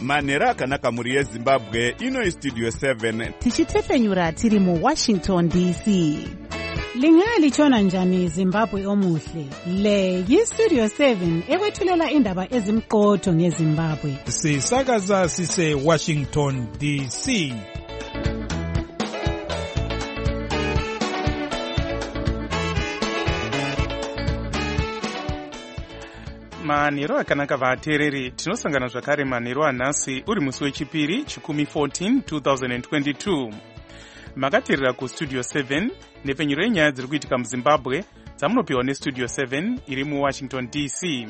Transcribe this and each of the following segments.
manhero akanaka mhuri yezimbabwe. Ino Studio 7 tichitefenyura tiri muWashington DC. Lingalitshona njani Zimbabwe omuhle? Le yiStudio 7 ekwethulela indaba ezimqotho ngeZimbabwe. Sisakaza sise Washington DC. Manhero akanaka vateereri, tinosangana zvakare manhero anhasi uri musi wechipiri chikumi 14 2022. Makateerera kuStudio 7 nepfenyuro yenyaya dziri kuitika muZimbabwe dzamunopiwa neStudio 7 iri muWashington DC.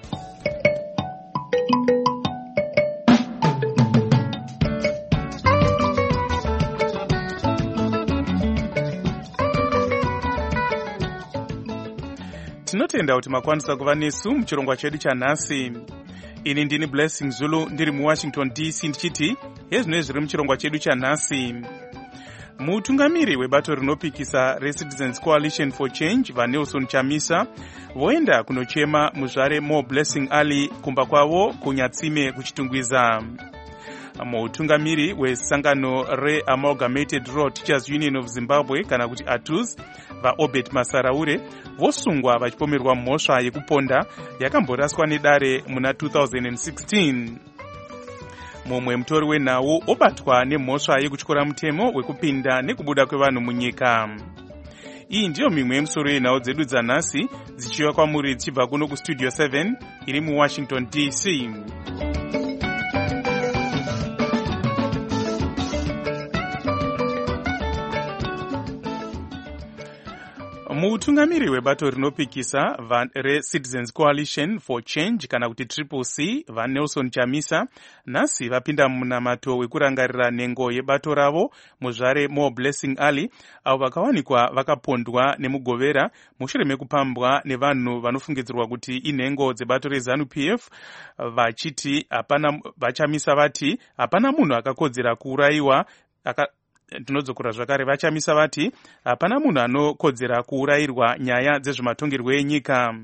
Tinotenda kuti makwanisa kuva nesu muchirongwa chedu chanhasi. Ini ndini Blessing Zulu ndiri muWashington DC ndichiti hezvino zviri muchirongwa chedu chanhasi. Mutungamiri webato rinopikisa reCitizens Coalition for Change vaNelson Chamisa voenda kunochema muzvare More Blessing Ali kumba kwavo kuNyatsime kuchitungwiza. Mutungamiri wesangano reAmalgamated Rural Teachers Union of Zimbabwe kana kuti ATUZ vaObert Masaraure vosungwa vachipomerwa mhosva yekuponda yakamboraswa nedare muna 2016. Mumwe mutori wenhau obatwa nemhosva yekutyora mutemo wekupinda nekubuda kwevanhu munyika. Iyi ndiyo mimwe yemisoro yenhau dzedu dzanhasi dzichiuya kwamuri dzichibva kuno kuStudio 7 iri muWashington DC. Mutungamiri webato rinopikisa reCitizens Coalition for Change kana kuti CCC vaNelson Chamisa nhasi vapinda munamato wekurangarira nhengo yebato ravo muzvare More Blessing Ali avo vakawanikwa vakapondwa nemugovera mushure mekupambwa nevanhu vanofungidzirwa kuti inhengo dzebato reZANU-PF vachiti vachamisa vati hapana munhu akakodzera kuurayiwa. Tinodzokera zvakare vachamisa vati hapana munhu anokodzera kuurayirwa nyaya dzezvematongerwo enyika.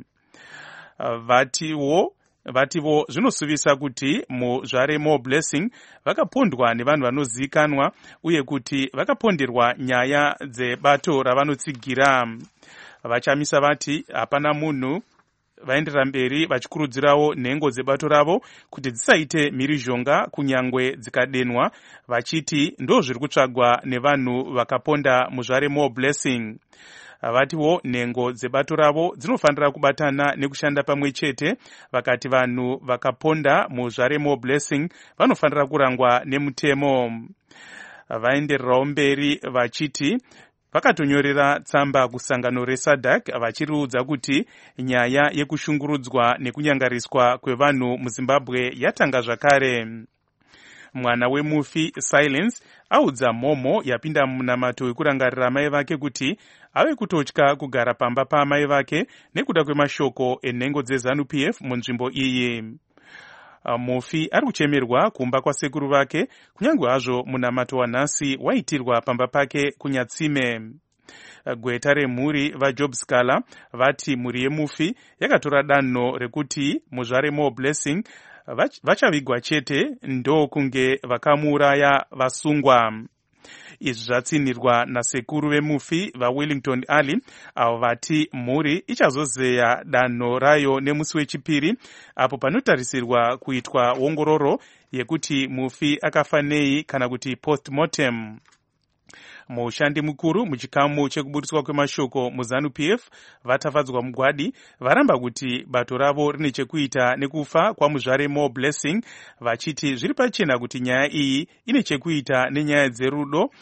Vativo zvinosuvisa kuti muzvare More Blessing vakapondwa nevanhu vanozivikanwa uye kuti vakaponderwa nyaya dzebato ravanotsigira. Vachamisa vati hapana munhu vaenderera mberi vachikurudzirawo nhengo dzebato ravo kuti dzisaite mhirizhonga kunyangwe dzikadenwa, vachiti ndo zviri kutsvagwa nevanhu vakaponda muzvare More Blessing. Vatiwo nhengo dzebato ravo dzinofanira kubatana nekushanda pamwe chete, vakati vanhu vakaponda muzvare More Blessing vanofanira kurangwa nemutemo. Vaendererawo mberi vachiti vakatonyorera tsamba kusangano reSADC vachiriudza kuti nyaya yekushungurudzwa nekunyangariswa kwevanhu muZimbabwe yatanga zvakare. Mwana wemufi Silence audza Momo yapinda munamato wekurangarira mai vake kuti ave kutotya kugara pamba paamai vake nekuda kwemashoko enhengo dzeZANU-PF munzvimbo iyi. Mufi ari kuchemerwa kumba kwasekuru vake kunyange hazvo munamato wanhasi waitirwa pamba pake kuNyatsime. Gweta remhuri vaJob Scala vati mhuri yemufi yakatora danho rekuti muzvare More Blessing vachavigwa chete ndokunge vakamuuraya vasungwa. Izvi zvatsinirwa nasekuru vemufi vaWellington Ali avo vati mhuri ichazozeya danho rayo nemusi wechipiri apo panotarisirwa kuitwa ongororo yekuti mufi akafa nei kana kuti postmortem. Mushandi mukuru muchikamu chekuburiswa kwemashoko muZANU-PF vatafadzwa mugwadi varamba kuti bato ravo rine chekuita nekufa kwamuzvare More Blessing, vachiti zviri pachena kuti nyaya iyi ine chekuita nenyaya dzerudo.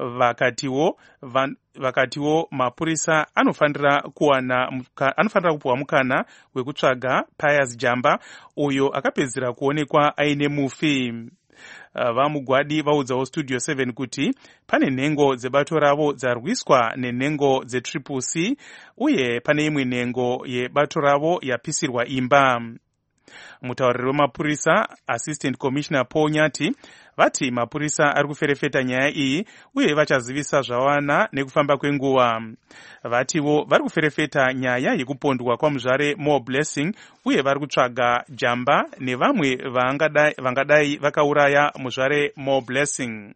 Vakatiwo mapurisa anofanira kupuwa mukana wekutsvaga Pius Jamba uyo akapedzera kuonekwa aine mufi. Vamugwadi vaudzawo Studio 7 kuti pane nhengo dzebato ravo dzarwiswa nenhengo dzeCCC uye pane imwe nhengo yebato ravo yapisirwa imba. Mutauriri wemapurisa Assistant Commissioner Paul Nyati vati mapurisa ari kuferefeta nyaya iyi uye vachazivisa zvawana nekufamba kwenguva. Vatiwo vari kuferefeta nyaya yekupondwa kwamuzvare More Blessing uye vari kutsvaga jamba nevamwe vangadai vakauraya muzvare More Blessing.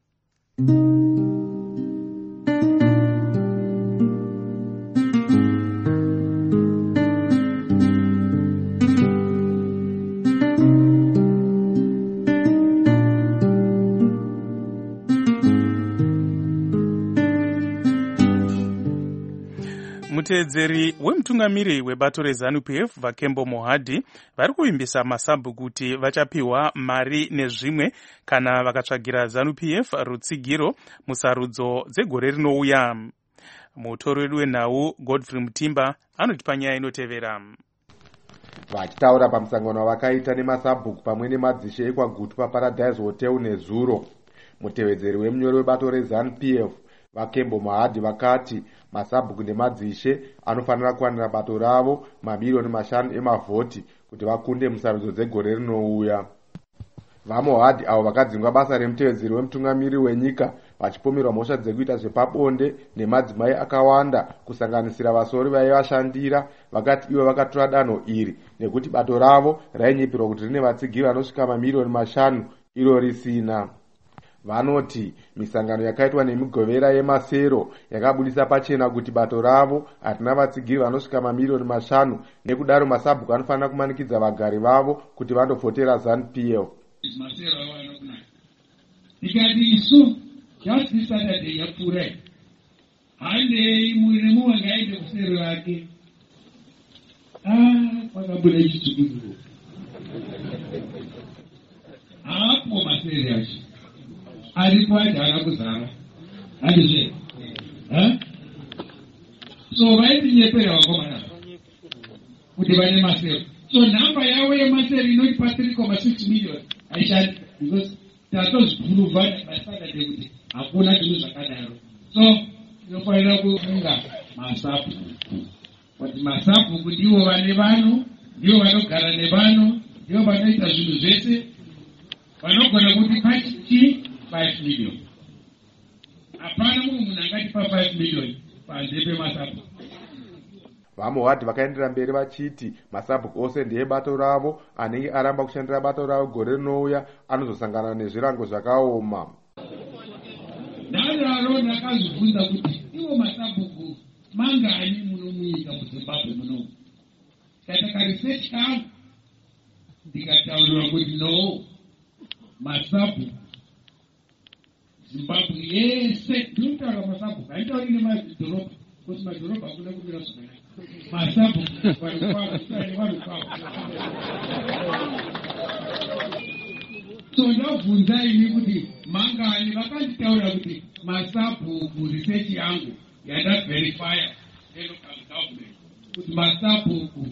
Muteedzeri wemutungamiri webato reZANU-PF Vakembo Mohadhi vari kuvimbisa masabhu kuti vachapiwa mari nezvimwe kana vakatsvagira ZANU-PF rutsigiro musarudzo dzegore rinouya. Mutori wedu wenhau Godfrey Mutimba anotipa nyaya inotevera. Vachitaura pamusangano wakaita nemasabhuku pamwe nemadzishe ekwaGutu paParadise Hotel nezuro, mutevedzeri wemunyori webato reZANU-PF Vakembo Mohadhi vakati masabhuku nemadzishe anofanira kuwanira bato ravo mabhirioni 5 emavhoti kuti vakunde musarudzo dzegore rinouya. VaMohadhi avo vakadzingwa basa remutevedzeri wemutungamiri wenyika vachipomerwa mhosva dzekuita zvepabonde nemadzimai akawanda kusanganisira vasori vaivashandira, vakati ivo vakatora danho iri nekuti bato ravo rainyepirwa kuti rine vatsigiri vanosvika mamiliyoni 5 iro risina. Vanoti misangano yakaitwa nemigovera yemasero yakabudisa pachena kuti bato ravo hatina vatsigiri vanosvika mamiliyoni 5, nekudaro masabhuku anofanira kumanikidza vagari vavo kuti vandofotera ZANU-PF. Masero awana kuna tikati isu just Saturday yapure hande muremu wangaende kusero yake wakabuda chichukuru hapo masero yacho alipo ajana kuzara handizve so vaitinyepera vakomana kuti vane masero. So namba yavo yemasero inotipa 3.6 million aishandi because tatozipuruvha Saturday kuti hakuna zvinhu zvakadaro. So tinofanira kufunga masabhuku kuti masabhuku ndivo vane vanhu, ndivo vanogara nevanhu, ndivo vanoita zvinhu zvese, vanogona kuti pachiti 5 million. Hapana mumwe munhu angatipa 5 million panze pemasabhuku. VaMohadhi vakaendera mberi vachiti masabhuku ose ndeebato ravo, anenge aramba kushandira bato ravo gore rinouya anozosangana nezvirango zvakaoma. Ndaro ndakazvibvunza kuti iwo masabhuku mangani muno munyika muZimbabwe muno. Kataka research kangu ndikataurira kuti no masabhuku Zimbabwe yese ndinotaura masabhuku haitauri nemadhorobha kuti madhorobha hakuna kumira zvakanaka. Masabhuku vanhu kwavo. So ndabvunza ini kuti mangani vakanditaura kuti masabhuku research yangu yadaverifya nelocal government kuti masabhuku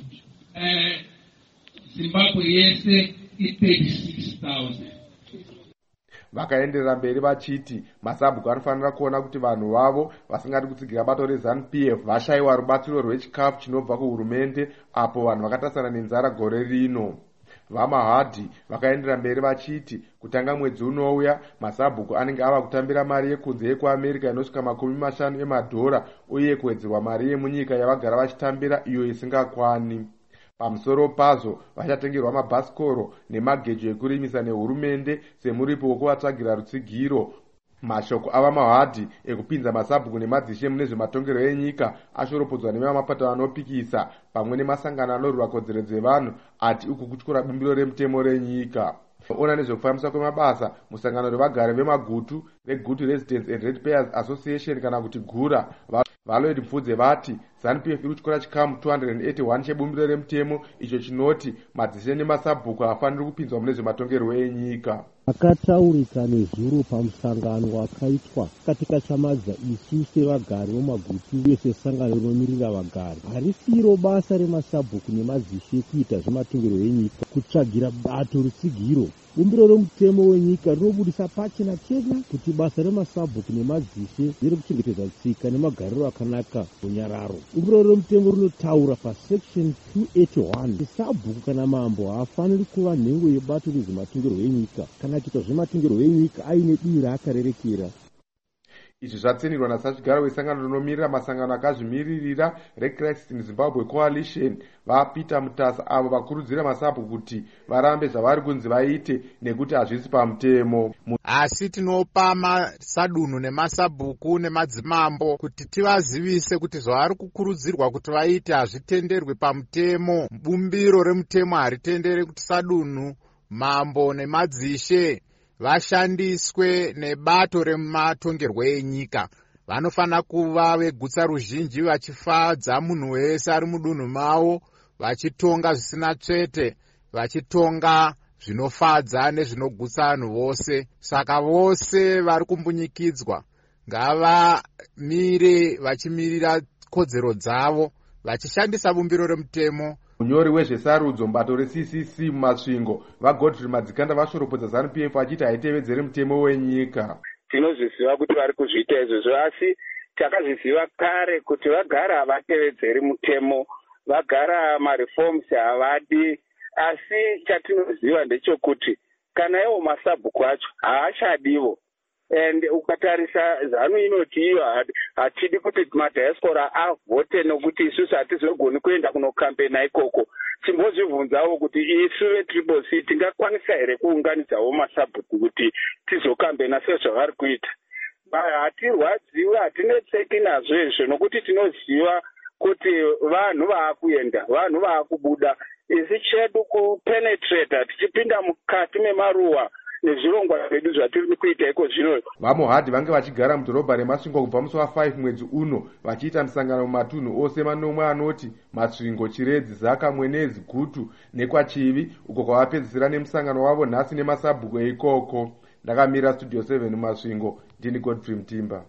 Zimbabwe yese i36,000. Vakaenderera mberi vachiti masabhuku anofanira kuona kuti vanhu vavo vasingadi kutsigira bato reZANU-PF vashayiwa rubatsiro rwechikafu chinobva kuhurumende apo vanhu vakatasana nenzara gore rino. VaMohadhi vakaendera mberi vachiti kutanga mwedzi unouya masabhuku anenge ava kutambira mari yekunze yekuAmerica inosvika $50 emadhora uye kuwedzerwa mari yemunyika yavagara vachitambira iyo isingakwani. Pamusoro pazvo vachatengerwa mabhasikoro nemagejo ekurimisa nehurumende semuripo wekuvatsvagira rutsigiro. Mashoko avaMohadhi ekupinza masabhuku nemadzishe mune zvematongerwo enyika ashoropodzwa nevamapato anopikisa pamwe nemasangano anorwira kodzero dzevanhu ati uku kutyora bumbiro remutemo renyika. Ona nezvekufambiswa kwemabasa musangano revagari vemagutu reGutu Residents and Ratepayers Association kana kuti GURA Valoid Mfudze vati ZANU-PF iri kutyora chikamu 281 chebumbiro remutemo icho chinoti madzishe nemasabhuku hafaniri kupinzwa mune zvematongerwo enyika. Akataurika nezuro pamusangano wakaitwa katika chamadza isu sevagari vomagutu uye sesangano rinomirira vagari. Harisiro basa remasabhuku nemadzishe kuita zvematongerwo enyika kutsvagira bato rutsigiro bumbiro romutemo wenyika rinobudisa pachena chena kuti basa remasabhuku nemadzishe riri kuchengetedza tsika nemagariro akanaka munyararo. Bumbiro romutemo rinotaura pasection 281 kuti sabhuku kana mambo haafaniri kuva nhengo yebato rezvematongerwo enyika kana kuita zvematongerwo enyika aine dii raakarerekera. Izvi zvatsinirwa nasachigaro wesangano rinomirira masangano akazvimiririra reChrist in Zimbabwe Coalition vaPeter Mutasa, avo vakurudzira masabhuku kuti varambe zvavari kunzi vaite nekuti hazvisi pamutemo. Asi tinopa masadunhu nemasabhuku nemadzimambo kuti tivazivise kuti zvavari kukurudzirwa kuti vaite hazvitenderwi pamutemo. Bumbiro remutemo haritendere kuti sadunhu, mambo nemadzishe vashandiswe nebato rematongerwo enyika. Vanofanira kuva vegutsa ruzhinji vachifadza munhu wese ari mudunhu mavo, vachitonga zvisina tsvete, vachitonga zvinofadza nezvinogutsa vanhu vose. Saka vose vari kumbunyikidzwa ngavamire vachimirira kodzero dzavo vachishandisa bumbiro remutemo. Munyori wezvesarudzo mubato reCCC mumasvingo vaGodfrey Madzikanda vashoropodza ZANU-PF vachiti haitevedzere mutemo wenyika. Tinozviziva kuti vari kuzviita izvozvo, asi takazviziva kare kuti vagara havatevedzeri mutemo, vagara mareforms havadi. Asi chatinoziva ndechekuti kana iwo masabhuku acho haachadivo. And ukatarisa ZANU inoti iyo hatidi kuti madiaspora avhote nokuti isusu hatizogoni kuenda kunokampena ikoko. Timbozvibvunzawo kuti isu veTriple C tingakwanisa here kuunganidzawo masabhuku kuti tizokampena sezvavari kuita. Hatirwadziwi, hatinetseki nazvo izvo nokuti tinoziva kuti vanhu vaakuenda, vanhu vaakubuda. Isi chedu kupenetrata tichipinda mukati memaruwa nezvirongwa zvedu zvatiri kuita iko zvino. VaMohadhi vange vachigara mudhorobha reMasvingo kubva musi wa5 mwedzi uno vachiita misangano mumatunhu ose manomwe anoti Masvingo, Chiredzi, Zaka, Mwenezi, Gutu nekwaChivi, uko kwavapedzisira nemusangano wavo nhasi nemasabhuku eikoko. Ndakamira Studio 7 muMasvingo, ndini Godfrey Mtimba.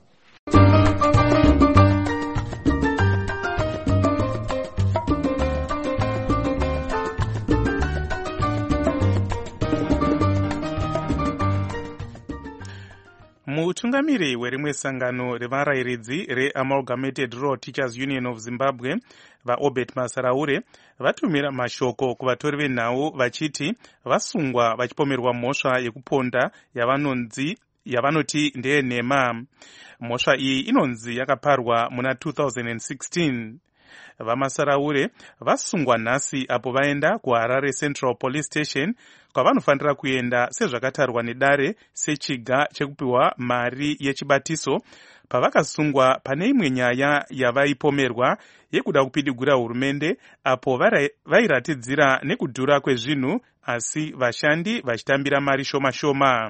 Mutungamiri werimwe sangano revarayiridzi reAmalgamated Rural Teachers Union of Zimbabwe vaObert Masaraure vatumira mashoko kuvatori venhau vachiti vasungwa vachipomerwa mhosva yekuponda yavanoti ndeyenhema. Mhosva iyi inonzi yakaparwa muna 2016. VaMasaraure vasungwa nhasi apo vaenda kuHarare Central Police Station kwavanofanira kuenda sezvakatarwa nedare sechiga chekupiwa mari yechibatiso pavakasungwa pane imwe nyaya yavaipomerwa yekuda kupidigura hurumende apo vairatidzira nekudhura kwezvinhu asi vashandi vachitambira mari shoma shoma.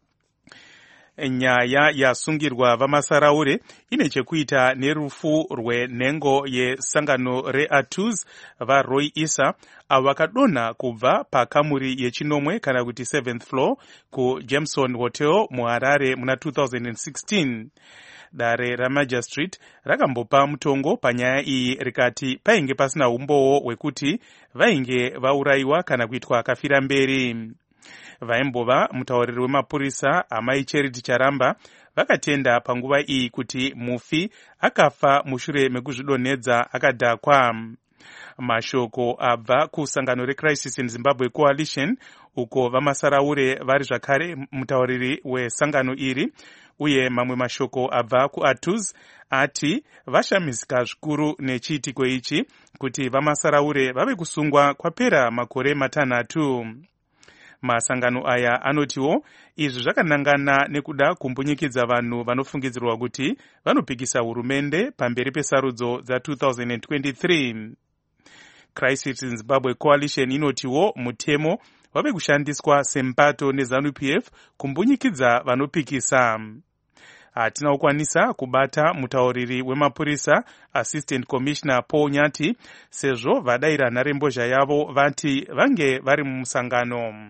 Nyaya yasungirwa vaMasaraure ine chekuita nerufu rwenhengo yesangano reATUS vaRoy Issa avo vakadonha kubva pakamuri yechinomwe kana kuti 7th floor kuJameson Hotel muHarare muna 2016. Dare raMagistrate rakambopa mutongo panyaya iyi rikati painge pasina umbowo hwekuti vainge vaurayiwa kana kuitwa kafira mberi. Vaimbova mutauriri wemapurisa Amai Charity Charamba vakatenda panguva iyi kuti mufi akafa mushure mekuzvidonhedza akadhakwa. Mashoko abva kusangano reCrisis in Zimbabwe Coalition uko vaMasaraure vari zvakare mutauriri wesangano iri, uye mamwe mashoko abva kuATUS ati vashamisika zvikuru nechiitiko ichi kuti vaMasaraure vave kusungwa kwapera makore matanhatu. Masangano aya anotiwo izvi zvakanangana nekuda kumbunyikidza vanhu vanofungidzirwa kuti vanopikisa hurumende pamberi pesarudzo dza2023. Crisis in Zimbabwe Coalition inotiwo mutemo wave kushandiswa semupato neZANU-PF kumbunyikidza vanopikisa. Hatina kukwanisa kubata mutauriri wemapurisa Assistant Commissioner Paul Nyati sezvo vadaira nharembozha yavo vati vange vari mumusangano.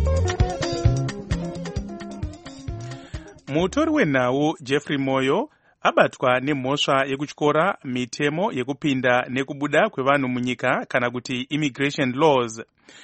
Mutori wenhau Jeffrey Moyo abatwa nemhosva yekutyora mitemo yekupinda nekubuda kwevanhu munyika kana kuti immigration laws.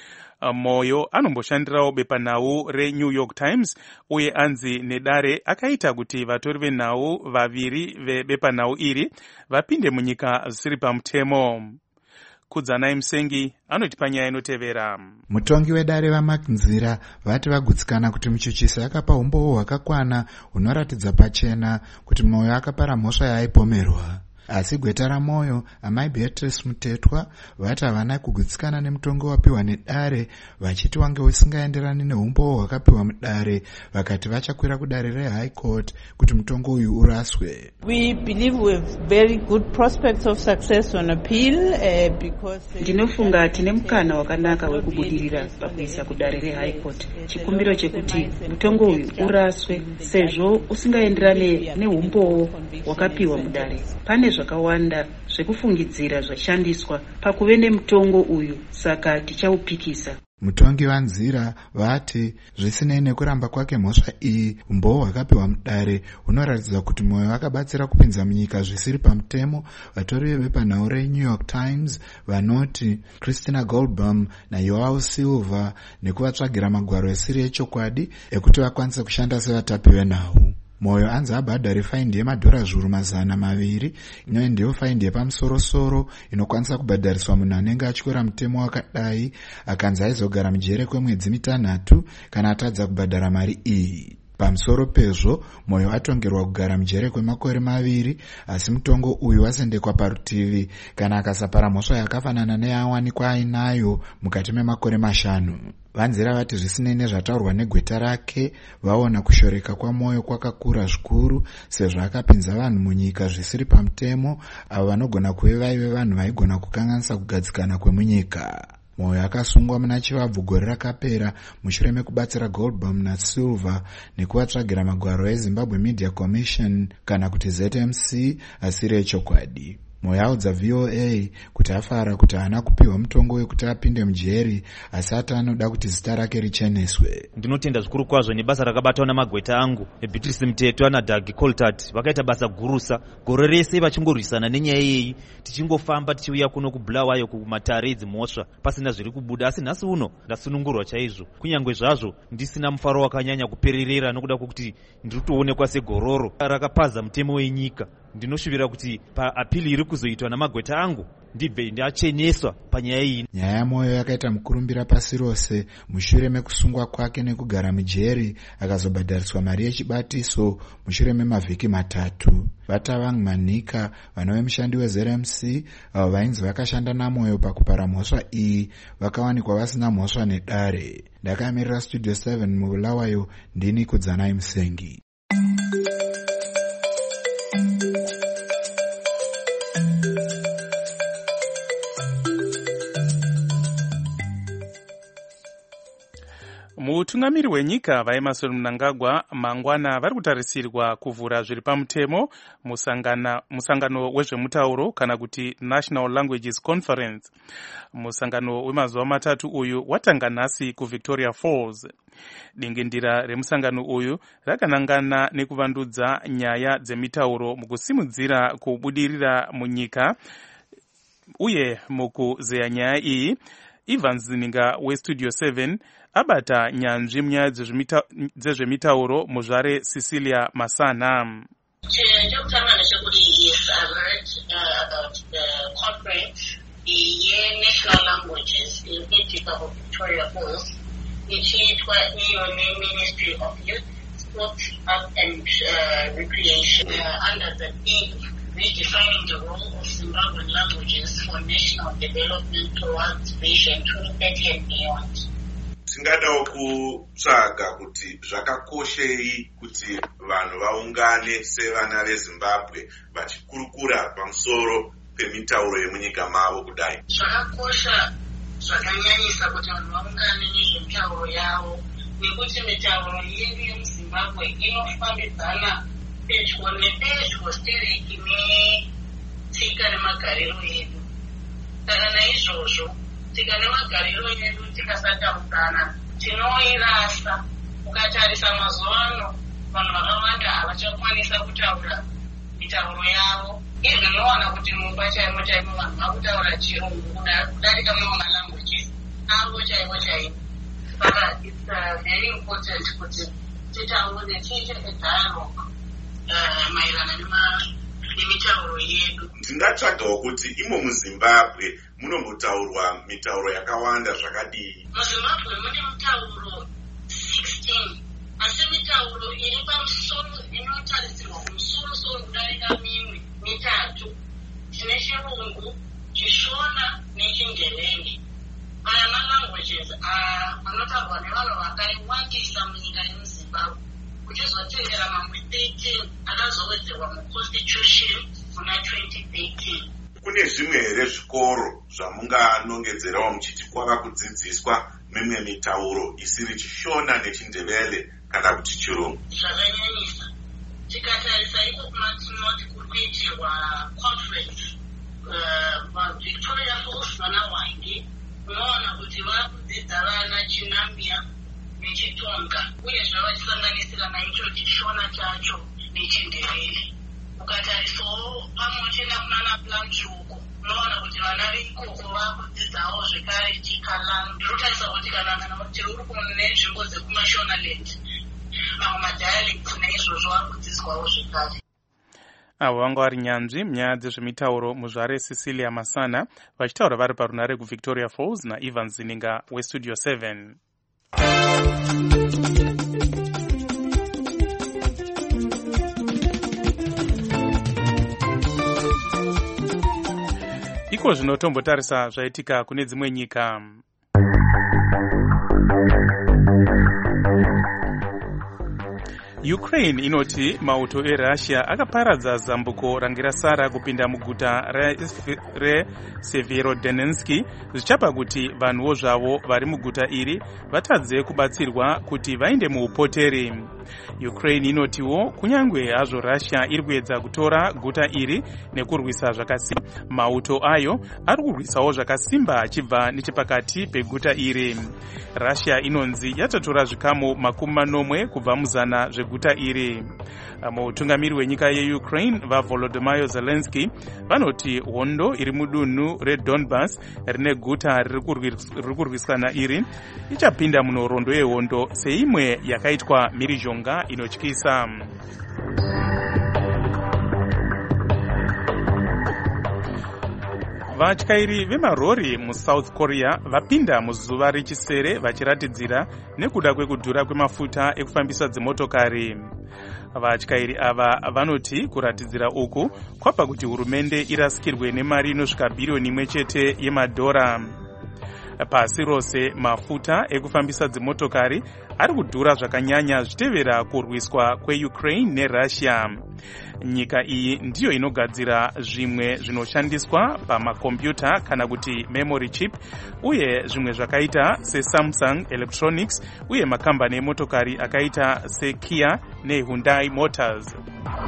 Moyo anomboshandirawo bepanhau reNew York Times uye anzi nedare akaita kuti vatori venhau vaviri vebepanhau iri vapinde munyika zvisiri pamutemo. Kudzanai Musengi anoti panyaya inotevera. Mutongi wedare vaMakinzira vati vagutsikana kuti muchuchisi akapa umboo hwakakwana hunoratidza pachena kuti Moyo akapara mhosva yaaipomerwa. Asi gweta raMoyo, amai Beatrice Mutetwa, vati havana kugutsikana nemutongo wapiwa nedare, vachiti wange usingaenderani neumboo hwakapiwa mudare, vakati vachakwira kudare reHigh Court kuti mutongo uyu uraswe. We believe we have very good prospects of success on appeal because ndinofunga tine mukana wakanaka wekubudirira pakuisa kudare reHigh Court. Chikumbiro chekuti mutongo uyu uraswe sezvo usingaenderane neumboo hwakapiwa mudare. Pane zvakawanda zvekufungidzira zvashandiswa pakuve nemutongo uyu, saka tichaupikisa. Mutongi waNzira vati zvisinei nekuramba kwake mhosva iyi, umboo hwakapiwa mudare hunoratidza kuti Moyo akabatsira kupinza munyika zvisiri pamutemo vatori vepanhau reNew York Times vanoti Christina Goldbaum naJoao Silva nekuvatsvagira magwaro esiri echokwadi ekuti vakwanise kushanda sevatapi venhau. Moyo anzi abhadhare faindi $200,000 inoye ndiyo faindi yepamusoro-soro inokwanisa kubhadhariswa munhu anenge atyora mutemo wakadai akanzi aizogara mujere kwemwedzi 6 kana atadza kubhadhara mari iyi. Pamusoro pezvo, Moyo atongerwa kugara mujere kwemakore 2, asi mutongo uyu wasendekwa parutivi kana akasapara mhosva yakafanana neyawanikwa ainayo mukati memakore 5. Vanzira vati zvisinei nezvataurwa negweta rake, vaona kushoreka kwaMoyo kwakakura zvikuru sezvo akapinza vanhu munyika zvisiri pamutemo avo vanogona kuve vaive vanhu vaigona kukanganisa kugadzikana kwemunyika. Moyo akasungwa muna chivabvu gore rakapera mushure mekubatsira Goldbaum naSilva nekuvatsvagira magwaro eZimbabwe Media Commission kana kuti ZMC asiri echokwadi. Moyo audza VOA kuti afara kuti haana kupiwa mutongo wekuti apinde mujeri, asi ati anoda kuti zita rake richeneswe. Ndinotenda zvikuru kwazvo nebasa rakabatwa namagweta angu Beatrice Mutetwa naDoug Coltart. Vakaita basa gurusa gore rese vachingorwisana nenyaya iyi, tichingofamba tichiuya kuno kuBulawayo kumatare edzimhosva pasina zviri kubuda. Asi nhasi uno ndasunungurwa chaizvo, kunyange zvazvo ndisina mufaro wakanyanya kupererera nokuda kwokuti ndiri kutoonekwa segororo rakapaza mutemo wenyika. Ndinoshuvira kuti paapili iri kuzoitwa namagweta angu ndibve ndacheneswa panyaya iyi. Nyaya yaMoyo yakaita mukurumbira pasi rose mushure mekusungwa kwake nekugara mujeri akazobhadhariswa mari yechibatiso mushure memavhiki 3. Vatavang Manika, vanove mushandi weZRMC avo vainzi vakashanda naMoyo pakupara mhosva iyi, vakawanikwa vasina mhosva nedare. Ndakamirira Studio 7 muBulawayo, ndini Kudzanai Musengi. Mutungamiri wenyika vaEmmerson Mnangagwa mangwana vari kutarisirwa kuvhura zviri pamutemo musangano wezvemutauro kana kuti National Languages Conference. Musangano wemazuva 3 uyu watanga nhasi kuVictoria Falls. Dingindira remusangano uyu rakanangana nekuvandudza nyaya dzemitauro mukusimudzira kubudirira munyika uye mukuzeya nyaya iyi. Ivan Zininga weStudio 7 abata nyanzvi munyaya dzezvemitauro muzvare Cecilia Masana. Chokutanga ndechekuti yes, I've heard about the conference, the National Languages in Ethiopia of Victoria Falls, ichiitwa iyo neMinistry of Youth, Sport and Recreation under the theme redefining the role of Zimbabwean languages for national development towards Vision 2030 and beyond. Tingadawo kutsvaga kuti zvakakoshei kuti vanhu vaungane sevana veZimbabwe vachikurukura pamusoro pemitauro yemunyika mavo kudai. Zvakakosha zvakanyanyisa kuti vanhu vaungane nezvemitauro yavo nekuti mitauro yedu yemuZimbabwe inofambidzana pedyo nepedyo stereki netsika nemagariro edu. Saka naizvozvo tsika nemagariro edu tikasataurana tinoirasa. Ukatarisa mazuva ano vanhu vakawanda havachakwanisa kutaura mitauro yavo. Izvi unowana kuti mumba chaimo chaimo vanhu vakutaura chirungu kudarika mamwe malanguages avo chaivo chaivo. Saka it's very important kuti titaure tiite dialogue maererano nemitauro yedu. Ndingatsvagawo kuti imo muZimbabwe munombotaurwa mitauro yakawanda zvakadii. MuZimbabwe mune mitauro 16 asi mitauro iri pamusoro inotarisirwa kumusoro kudarika mimwe mitatu. Tine Chirungu, Chishona neChindevere. Aya malanguages anotaurwa nevanhu vakaiwandisa munyika yemuZimbabwe. Kuchizotevera mamwe 13 akazowedzerwa muconstitution muna 2013. Kune zvimwe here zvikoro zvamunganongedzerawo muchiti kwava kudzidziswa mimwe mitauro isiri Chishona neChindevere kana kuti Chirungu? Zvakanyanyisa. Tikatarisa iko kumatinoti kuri kuitirwa conference Victoria Falls vana Hwange, unoona kuti vakudzidza vana Chinambia neChitonga uyezve vachisanganisira naicho Chishona chacho neChindevere. Ukatarisawo pamwe uchienda kunana Plantshuku unoona kuti vana veikoko vakudzidzawo zvekare Chikalangu. Ndinotarisa kuti kana kuti uri kune nzvimbo dzekuMashonaland mamwe madialects naizvozvo vakudzidzwawo zvekare. Avo vanga vari nyanzvi munyaya dzezvemitauro muzvare Cecilia Masana vachitaura vari parunare kuVictoria Falls naIvan Zininga weStudio 7. Iko zvinotombotarisa zvaitika kune dzimwe nyika. Ukraine inoti mauto eRussia akaparadza zambuko range rasara kupinda muguta reSeverodonetsk zvichapa kuti vanhuwo zvavo vari muguta iri vatadze kubatsirwa kuti vaende muupoteri. Ukraine inotiwo kunyangwe hazvo Russia iri kuedza kutora guta iri nekurwisa zvakasimba, mauto ayo ari kurwisawo zvakasimba achibva nechepakati peguta iri. Russia inonzi yatatora zvikamu 40 kubva muzana zveguta iri. Mutungamiri wenyika yeUkraine vaVolodymyr Zelensky vanoti hondo iri mudunhu reDonbas rine guta riri kurwisana iri ichapinda munhoroondo yehondo seimwe yakaitwa mhirizhonga inotyisa. Vatyairi vemarori muSouth Korea vapinda muzuva rechisere vachiratidzira nekuda kwekudhura kwemafuta ekufambisa dzimotokari. Vatyairi ava vanoti kuratidzira uku kwapa kuti hurumende irasikirwe nemari inosvika bhiriyoni 1 yemadhora. Pasi rose mafuta ekufambisa dzimotokari ari kudhura zvakanyanya zvichitevera kurwiswa kweUkraine neRussia. Nyika iyi ndiyo inogadzira zvimwe zvinoshandiswa pamakombiyuta kana kuti memory chip uye zvimwe zvakaita seSamsung Electronics uye makambani emotokari akaita seKia neHyundai Motors.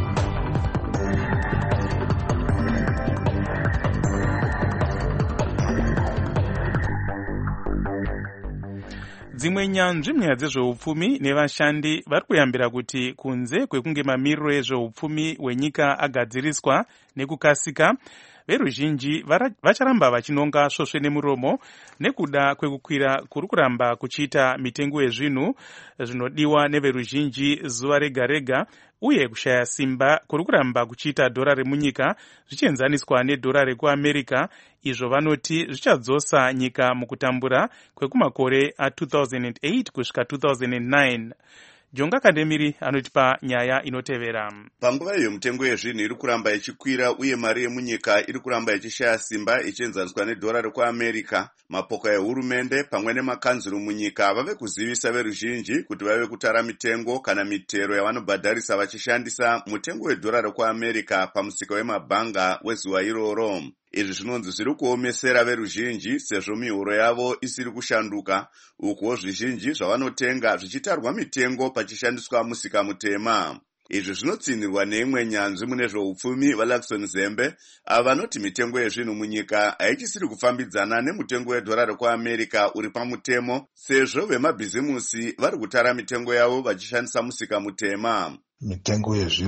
Dzimwe nyanzvi munyaya dzezveupfumi nevashandi vari kuyambira kuti kunze kwekunge mamiriro ezveupfumi wenyika agadziriswa nekukasika, veruzhinji vacharamba vachinonga svosve nemuromo nekuda kwekukwira kuri kuramba kuchiita mitengo yezvinhu zvinodiwa neveruzhinji zuva rega rega uye kushaya simba kuri kuramba kuchiita dhora remunyika zvichienzaniswa nedhora rekuAmerica, izvo vanoti zvichadzosa nyika mukutambura kwekumakore a2008 kusvika 2009. Jonga Kandemiri anotipa nyaya inotevera. Panguva iyo mitengo yezvinhu iri kuramba ichikwira uye mari yemunyika iri kuramba ichishaya simba ichienzaniswa nedhora rekuAmerica, mapoka ehurumende pamwe nemakanzuru munyika vave kuzivisa veruzhinji kuti vave kutara mitengo kana mitero yavanobhadharisa vachishandisa mutengo wedhora rekuAmerica pamusika wemabhanga wezuva iroro. Izvi zvinonzi zviri kuomesera veruzhinji sezvo mihoro yavo isiri kushanduka, ukuwo zvizhinji zvavanotenga zvichitarwa mitengo pachishandiswa musika mutema. Izvi zvinotsinirwa neimwe nyanzvi mune zveupfumi vaLakson Zembe vanoti mitengo yezvinhu munyika haichisiri kufambidzana nemutengo wedhora rekuAmerica uri pamutemo, sezvo vemabhizimusi vari kutara mitengo yavo vachishandisa musika mutema. Mitengo yezviro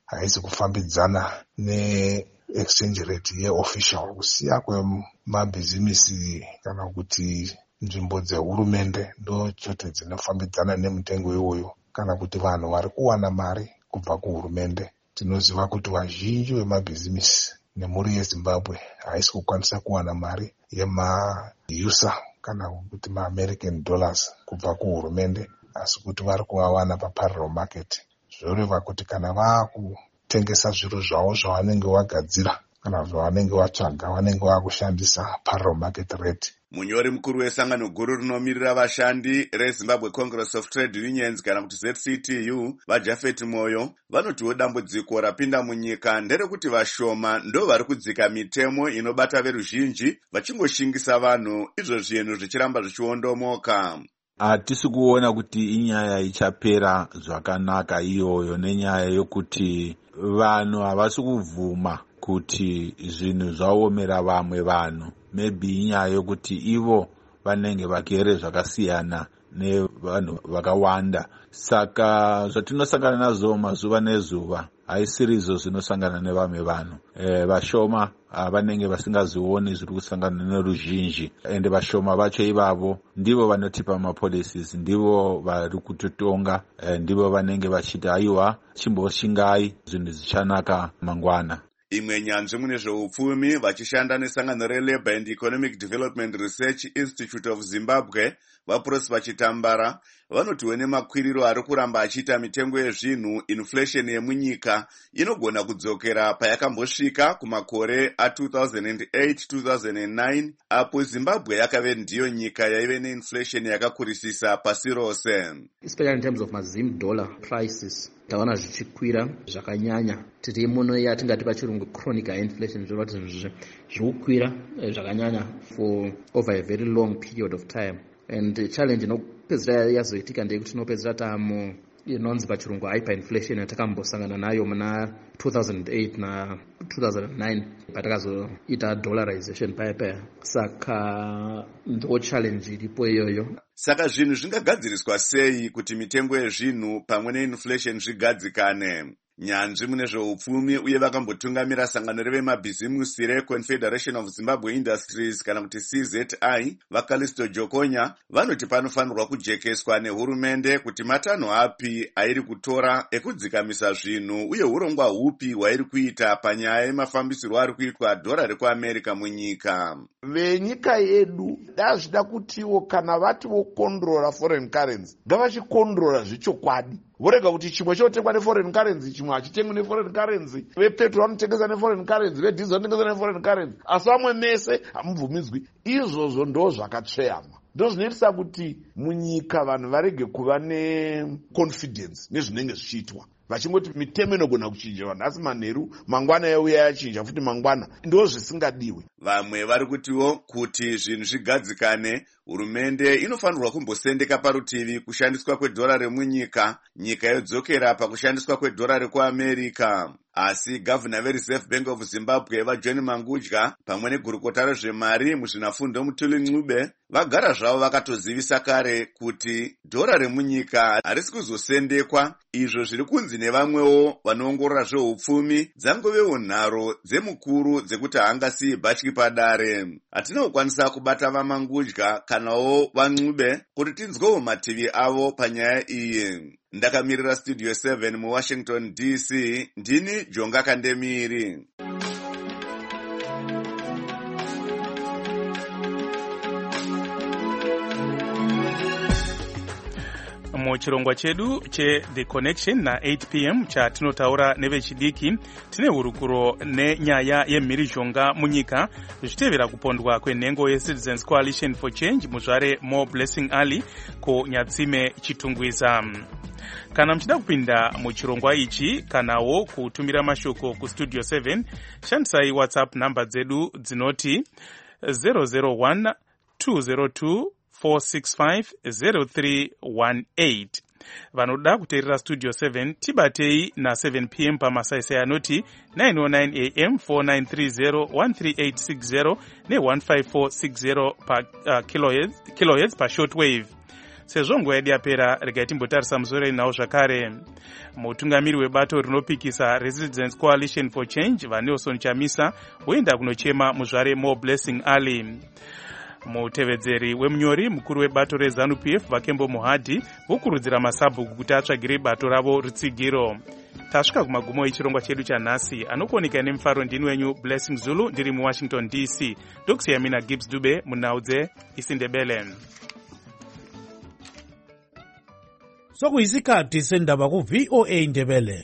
haisi kufambidzana ne-exchange rate yeofficial. Kusiya kwemabhizimisi kana kuti nzvimbo dzehurumende ndo chote dzinofambidzana nemutengo iwoyo, kana kuti vanhu vari kuwana mari kubva kuhurumende. Tinoziva kuti vazhinji vemabhizimisi nemhuri yeZimbabwe haisi kukwanisa kuwana mari yema-USA kana kuti ma-American dollars kubva kuhurumende, asi kuti vari kuvawana pa-parallel market. Zvoreva kuti kana vaakutengesa zviro zvavo zvavanenge vagadzira kana zvavanenge vatsvaga vanenge vakushandisa parallel market rate. Munyori mukuru wesangano guru rinomirira vashandi reZimbabwe Congress of Trade Unions kana kuti ZCTU vaJafet Moyo vanotiwo dambudziko rapinda munyika nderekuti vashoma ndo vari kudzika mitemo inobata veruzhinji vachingoshingisa vanhu, izvo zvinhu zvichiramba zvichiondomoka. Hatisi kuona kuti inyaya ichapera zvakanaka iyoyo, nenyaya yokuti vanhu havasi kuvhuma kuti zvinhu zvaomera vamwe vanhu. Maybe inyaya yokuti ivo vanenge vagere zvakasiyana nevanhu vakawanda. Saka zvatinosangana nazvo mazuva nezuva haisirizo zvinosangana nevamwe vanhu. Vashoma vanenge vasingazioni zviri kusangana neruzhinji, ende vashoma vacho ivavo ndivo vanotipa mapolicies, ndivo vari kutotonga, ndivo vanenge vachiti aiwa chimboshingai zvinhu zvichanaka mangwana. Imwe nyanzvi mune zveupfumi vachishanda nesangano reLabour and Economic Development Research Institute of Zimbabwe vaProsper Chitambara vanotiwe nemakwiriro ari kuramba achiita mitengo yezvinhu, inflation yemunyika inogona kudzokera payakambosvika kumakore a2008-2009 apo Zimbabwe yakave ndiyo nyika yaive neinflation yakakurisisa pasi rose. Especially in terms of mazim dollar prices, tawana zvichikwira zvakanyanya. Tiri muno yatingati pachirungu chronic high inflation, zviri kukwira zvakanyanya for over a very long period of time. And the challenge inopedzera yazoitika ndeyekuti tinopedzera tamo inonzi pachirungu hyperinflation yatakambosangana nayo muna 2008 na 2009 patakazoita dollarization paya. Saka ndo challenge iripo iyoyo. Saka zvinhu zvingagadziriswa sei kuti mitengo yezvinhu pamwe neinflation zvigadzikane? Nyanzvi mune zveupfumi uye vakambotungamira sangano revemabhizimusi reConfederation of Zimbabwe Industries kana kuti CZI vaKalisto Jokonya vanoti panofanirwa kujekeswa nehurumende kuti matanho api airi kutora ekudzikamisa zvinhu uye urongwa hupi hwairi kuita panyaya yemafambisirwo ari kuitwa dhora rekuAmerica munyika. Venyika yedu dazvida kutiwo kana vati vokondrora foreign currency ngavachikondrora zvichokwadi. Vorega kuti chimwe chotengwa neforeign currency chimwe hachitengwi neforeign currency, vepetrol vanotengesa neforeign currency, vediesel vanotengesa neforeign currency, asi vamwe mese hamubvumidzwi. Izvozvo ndo zvakatsveyama, ndo zvinoitisa kuti munyika vanhu varege kuva neconfidence nezvinenge zvichiitwa, vachingoti mitemo inogona kuchinja vanhu asi manheru mangwana yauya yachinja futi mangwana, ndo zvisingadiwe. Vamwe vari kutiwo kuti zvinhu zvigadzikane, hurumende inofanirwa kumbosendeka parutivi kushandiswa kwedhora remunyika, nyika yodzokera pakushandiswa kwedhora rekuAmerica. Asi gavhuna veReserve Bank of Zimbabwe vaJohn Mangudya pamwe negurukota rezvemari muzvinafundo Mutuli Ncube vagara zvavo vakatozivisa kare kuti dhora remunyika harisi kuzosendekwa, izvo zviri kunzi nevamwewo vanoongorora zveupfumi dzangovewo nharo dzemukuru dzekuti haangasiyi batyi padare. Hatina kukwanisa kubata vaMangudya kanawo vaNcube kuti tinzwewo mativi avo panyaya iyi. Ndakamirira Studio 7 muWashington DC, ndini Jonga Kandemiri. Muchirongwa chedu che The Connection na 8 p.m. chatinotaura nevechidiki tine hurukuro nenyaya yemhirizhonga munyika zvichitevera kupondwa kwenhengo yeCitizens Coalition for Change muzvare More Blessing Ali kuNyatsime Chitungwiza. Kana mchida kupinda muchirongwa ichi kanawo kutumira mashoko kuStudio 7 shandisai WhatsApp namba dzedu dzinoti 001 202 465-0318. Vanoda kuteerera Studio 7 tibatei na 7 p.m. pamasaisai anoti 909 AM 4930 13860 ne 15460 pa kilohertz pa shortwave. sezvo nguva yedu yapera regai timbotarisa musoro inawo zvakare. Mutungamiri webato rinopikisa Resistance Coalition for Change vaNelson Chamisa woenda kunochema muzvare More Blessing Ali. Mutevedzeri wemunyori mukuru webato reZANU-PF Vakembo Muhadhi vokurudzira masabhuku kuti atsvagire bato ravo rutsigiro. Tasvika kumagumo echirongwa chedu chanhasi. Anokuoneka nemufaro ndini wenyu Blessing Zulu ndiri muWashington DC. Ndokusiyamina Gibbs Dube munhau dzeIsiNdebele. Sokuyisikhathi sendaba ku-VOA Ndebele.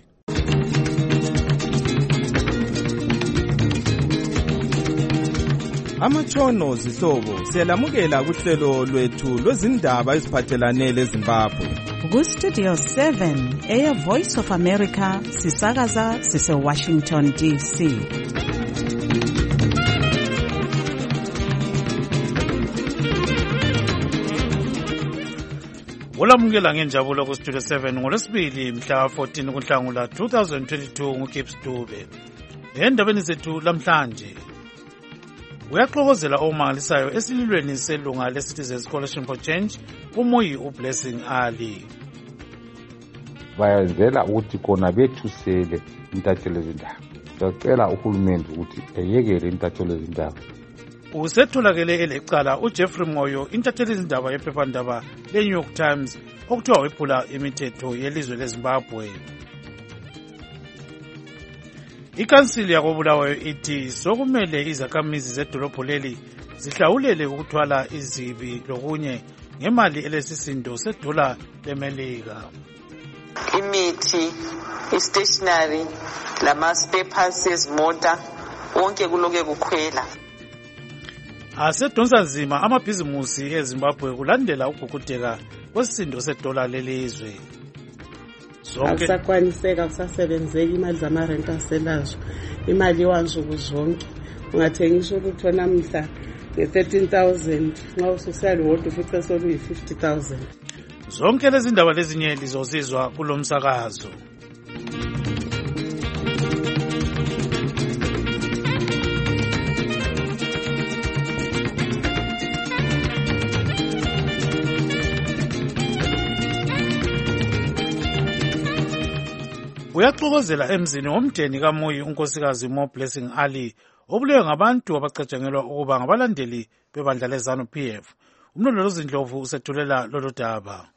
Amatshono zihlobo siyalamukela kuhlelo lwethu lwezindaba eziphathelane leZimbabwe. Ku-Studio 7 Air Voice of America sisakaza sise-Washington DC. Olamukela ngenjabulo ku-Studio 7 ngolwesibili mhla 14 kuNhlangula 2022 nguGibbs Dube. Endabeni zethu lamhlanje uyaxokozela omangalisayo esililweni selunga le-Citizens Coalition for Change uMoyi uBlessing Ali. Bayenzela ukuthi kona bethusele intathelo zindaba. Siyacela uhulumende ukuthi eyekele intathelo zindaba. Usetholakele elecala uJeffrey Moyo intatheli izindaba yephephandaba leNew York Times okuthiwa wephula imithetho yelizwe leZimbabwe. Ikhansili yakobulawayo ithi sokumele izakhamizi zedolobho leli zihlawulele ukuthwala izibi lokunye ngemali elesisindo sedola leMelika. Imithi, istationery, lama-spare parts ezimota wonke kuloke kukhwela. Asedonsa nzima amabhizimusi eZimbabwe kulandela ukugugudeka kwesisindo sedola lelizwe. Akusakwaniseka kusasebenzeka imali zamarenti aselazo. Imali iwansuku zonke. Ungathengisa ukuthi namhla nge-13,000 nxa ususiya lodwa futhi soluyi-50,000. Zonke lezi ndaba lezinye lizozizwa kulo msakazo. Uyaxokozela emzini womndeni kaMoyi unkosikazi More Blessing Ali obulewe ngabantu abacatshangelwa ukuba ngabalandeli bebandla leZANU-PF. Umlondolozi Ndlovu usethulela lolu daba.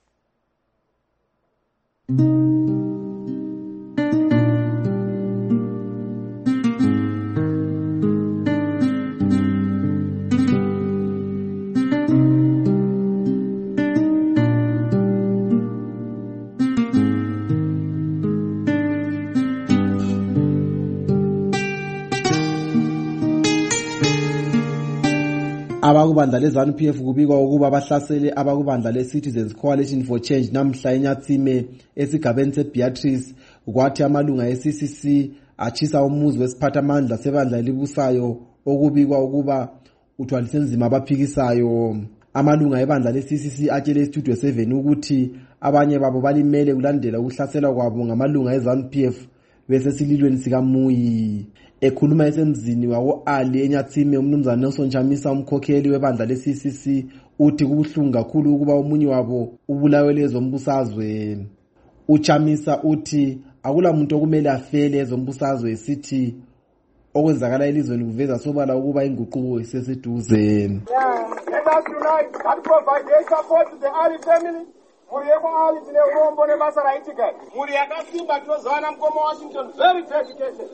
Abakubandla leZANU-PF kubikwa ukuba bahlasele abakubandla leCitizens Coalition for Change namhla eNyatsime esigabeni seBeatrice kwathi amalunga eCCC achisa umuzi wesiphathamandla sebandla elibusayo okubikwa ukuba uthwalise nzima abaphikisayo. Amalunga ebandla leCCC atshele iStudio 7 ukuthi abanye babo balimele kulandela ukuhlasela kwabo ngamalunga eZANU-PF besesililweni sikaMoyi. Ekhuluma esemzini wako Ali eNyatsime umnumzana Nelson Chamisa umkhokheli webandla leCCC uthi kubuhlungu kakhulu ukuba umunye wabo ubulawele ezombusazwe. Uchamisa uthi akula muntu okumele afele ezombusazwe esithi okwenzakala elizweni kuveza sobala ukuba inguquko iseseduze. Let us unite and provide support to the Ali family. Muri Ali tine urombo nebasa raitika. Muri yakasimba tozana mkomo Washington very dedicated.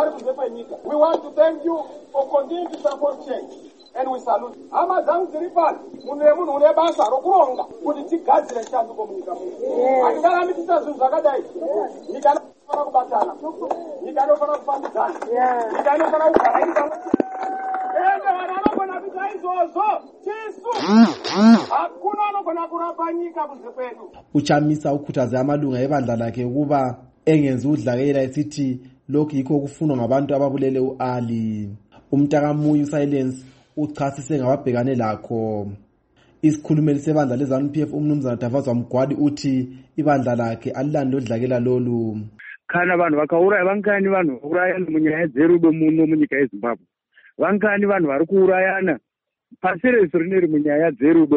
We want to thank you for continuing to support change and we salute. Ama zangu ziripani munhu une basa rokuronga kuti tigadzire shanduko munyika muno. Atigara mitita zvinhu zvakadai. Nyika inofana kubatana. Nyika inofana kufambidzana. Nyika inofana kugara iri pamwe. Ende vanhu vanogona kuita izvozvo tisu hakuna anogona kurapa nyika kunze kwedu. Uchamisa ukhuthaze amalunga ebandla lakhe ukuba engenzi udlakela esithi lokhu yikho okufunwa ngabantu ababulele uAli. Umntaka Moyi Silence uchasise ngababhekane lakho. Isikhulumeli sebandla leZANU-PF umnumzana Davazwa Mgwadi uthi ibandla lakhe alilando udlakela lolu. Kana vanhu vakauraya vangani vanhu vaurayana munyaya dzerudo muno munyika yeZimbabwe. Vangani vanhu vari kuurayana pasi rese rineri munyaya dzerudo.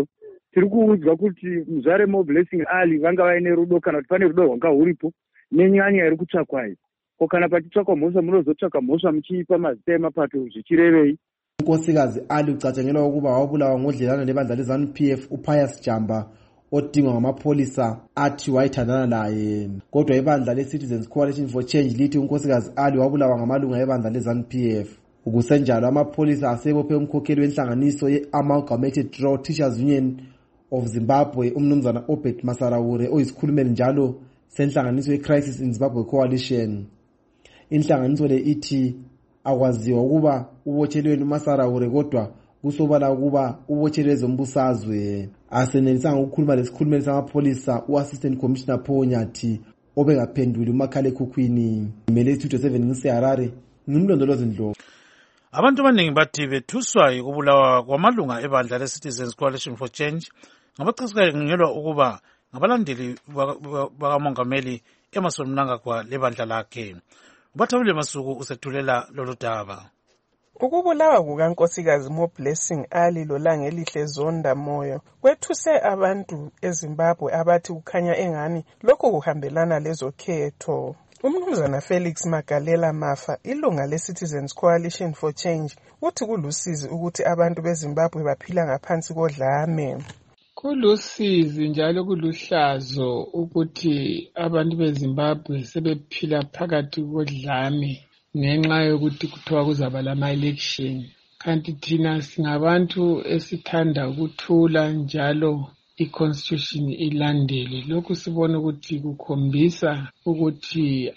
tiri kuudzwa kuti muzvare moblessing ali vanga vaine rudo kana kuti pane rudo rwanga huripo nenyanya iri kutsvakwa ko kana pachitsvakwa mhosva munozotsvaka mhosva muchiipa mazita emapato zvichirevei. unkosikazi ali ucatshangelwa ukuba wabulawa ngodlelana nebandla le-ZANU-PF uPius Jamba odingwa ngamapholisa athi wayithandana naye, kodwa ibandla le-Citizens Coalition for Change lithi unkosikazi ali wabulawa ngamalunga ebandla le-ZANU-PF. Kusenjalo amapholisa asebophe umkhokheli wenhlanganiso ye-Amalgamated Law Teachers Union of Zimbabwe umnumzana Obed Masarawure oyisikhulumeli njalo senhlanganiso ye-Crisis in Zimbabwe Coalition. Inhlanganiso le ithi akwaziwa ukuba ubotshelweni uMasarawure kodwa kusobala ukuba ubotshelwe zombusazwe. Asenelisanga ukukhuluma lesikhulumeli samapholisa u-Assistant Commissioner Paul Nyathi obengaphenduli umakhalekhukhwini. Imele Studio 7 ngiseHarare, ngimlondolozi Ndlovu. Abantu abaningi bathi bethuswa ukubulawa kwamalunga ebandla le-Citizens Coalition for Change ngabacatshangelwa ukuba ngabalandeli bakamongameli Emmerson Mnangagwa lebandla lakhe. Ubathabile Masuku usethulela lolu daba. Ukubulawa kukankosikazi moBlessing Ali loLangelihle Zonda Moyo kwethuse abantu eZimbabwe abathi kukhanya engani lokho kuhambelana lezokhetho. Umnumzana Felix Magalela Mafa, ilunga le-Citizens Coalition for Change, uthi kulusizi ukuthi abantu beZimbabwe baphila ngaphansi kodlame. Kulusizi njalo kuluhlazo ukuthi abantu beZimbabwe sebephila phakathi kodlame ngenxa yokuthi kuthiwa kuzaba lama-election. Kanti thina singabantu esithanda ukuthula njalo i-constitution ilandele. Lokhu sibona ukuthi kukhombisa ukuthi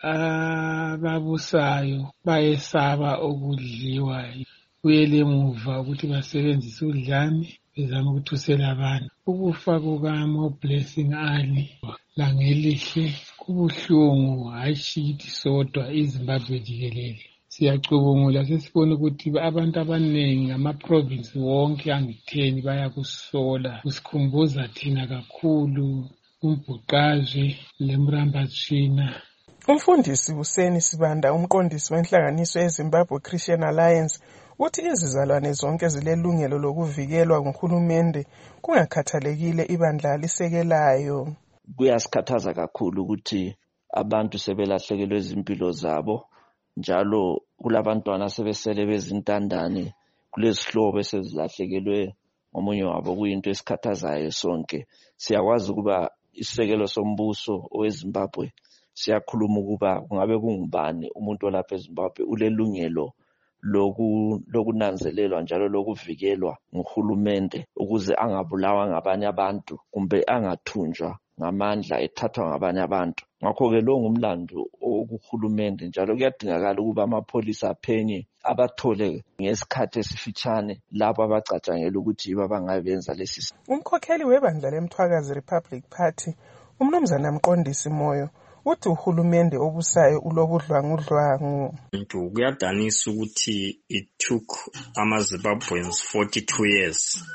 ababusayo bayesaba ukudliwa. Kuyele emuva ukuthi basebenzise udlame bezama ukuthusela abantu. Ukufa kukaMoBlessing Ali Langelihle kubuhlungu, hayi sodwa iZimbabwe jikelele. Siyacubungula sesibona ukuthi abantu abaningi ama-province wonke angitheni bayakusola. Kusikhumbuza thina kakhulu uMbhuqazwe leMrambathshina. Umfundisi Hussein Sibanda, umqondisi wenhlanganiso yeZimbabwe Christian Alliance, uthi izizalwane zonke zilelungelo lokuvikelwa nguhulumende kungakhathalekile ibandla lisekelayo. Kuyasikhathaza kakhulu ukuthi abantu sebelahlekelwe izimpilo zabo, njalo kulabantwana sebesele bezintandane, kulezihlobo esezilahlekelwe ngomunye wabo. Kuyinto esikhathazayo sonke. Siyakwazi ukuba isisekelo sombuso oweZimbabwe siyakhuluma ukuba kungabe kungubani umuntu olapha eZimbabwe ulelungelo lokunanzelelwa njalo lokuvikelwa nguhulumende ukuze angabulawa ngabanye abantu kumbe angathunjwa ngamandla ethathwa ngabanye abantu. Ngakho-ke lo ngumlando okuhulumende, njalo kuyadingakala ukuba amapholisa aphenye abathole ngesikhathi esifitshane labo abacatshangela ukuthi bangabenza lesi. Umkhokheli webandla leMthwakazi Republic Party, umnumzana Mqondisi Moyo, uthi uhulumende obusayo ulobudlwangudlwangu. Kuyadanisa ukuthi it took ama-Zimbabweans 42 years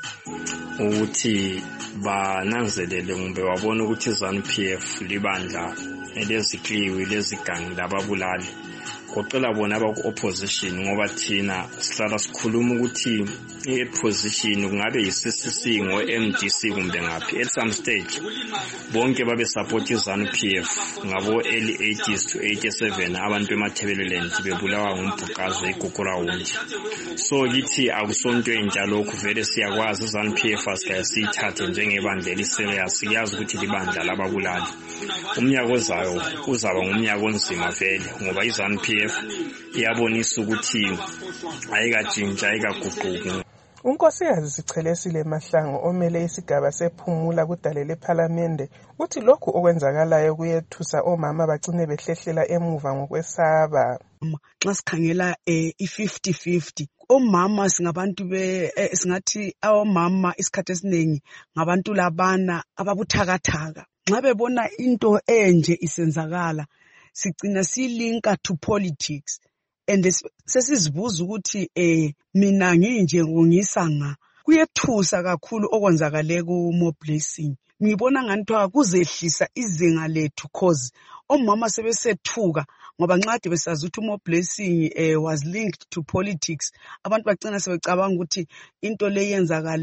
ukuthi bananzelele kumbe wabona ukuthi ZANU-PF libandla elezikliwi lezigangi lababulali. Kuqela bona abaku-opposition ngoba thina sihlala sikhuluma ukuthi i-opposition kungabe yi-CCC ngo-MDC kumbe ngaphi. At some stage bonke babe support ZANU-PF ngabo early 80s to 87 abantu emathebeleland bebulawa nguMbhuqazwe iGugurawundi. So kithi akusonto entsha lokhu, vele siyakwazi ZANU-PF asikaye siyithathe njengebandla eliserious. Siyazi ukuthi libandla lababulali. Umnyaka ozayo uzaba ngumnyaka onzima vele ngoba iZANU-PF iyabonisa ukuthi ayikatshintsha ayikaguquki. Unkosikazi Sichelesile Mahlangu omele isigaba sephumula kudale lePhalamende uthi lokhu okwenzakalayo kuyethusa omama bagcine behlehlela emuva ngokwesaba. Xa sikhangela i-50-50 omama singabantu singathi omama isikhathi esiningi ngabantu labana ababuthakathaka. Nxa bebona into enje isenzakala sigcina silinka to politics, and sesizibuza ukuthi mina nginje ngisanga kuyethusa kakhulu okwenzakale kuMoBlessing. Ngibona nganthiwa kuzehlisa izinga lethu cause omama sebesethuka ngoba nxa besazi ukuthi uMoBlessing was linked to politics, abantu bagcina sebecabanga ukuthi into le yenzakale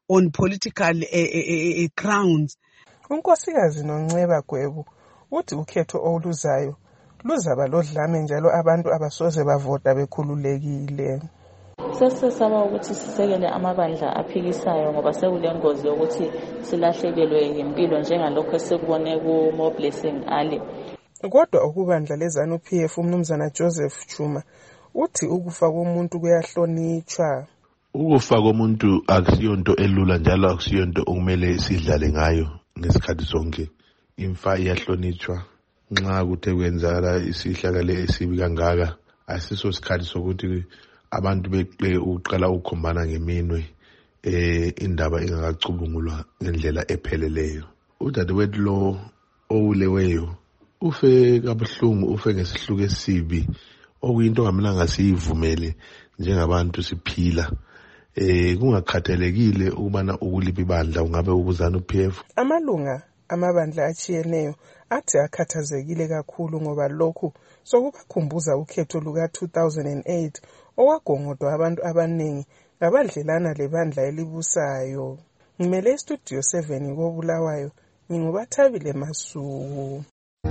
on political grounds. Unkosikazi Nonceba Gwebu uthi ukhetho oluzayo luzaba lodlame njalo abantu abasoze bavota bekhululekile. Sesesaba ukuthi sisekele amabandla aphikisayo ngoba sekulengozi yokuthi silahlekelwe impilo njengalokho esikubone ku More Blessing Ali. Kodwa ukubandla leZANU-PF umnumzana Joseph Chuma uthi ukufa komuntu kuyahlonitshwa. Ukufa komuntu akusiyonto elula njalo akusiyonto okumele sidlale ngayo ngesikhathi sonke. Imfa iyahlonitshwa. Nxa kuthe kwenzakala isihlakale esibi kangaka asiso sikhathi sokuthi abantu beqe uqala ukukhombana ngeminwe indaba ingakacubungulwa ngendlela epheleleyo. Udadewethu lo owuleweyo ufe kabuhlungu, ufe ngesihluku esibi okuyinto ngamelanga siyivumele njengabantu siphila. Kungakhathalekile ukubana ukuliphi ibandla ungabe ubuZANU-PF. Amalunga amabandla achiyeneyo athi akhathazekile kakhulu ngoba lokhu sokubakhumbuza ukhetho luka 2008 owagongodwa abantu abaningi ngabadlelana lebandla elibusayo. Ngimele istudio 7 koBulawayo, nginguBathabile Masuku.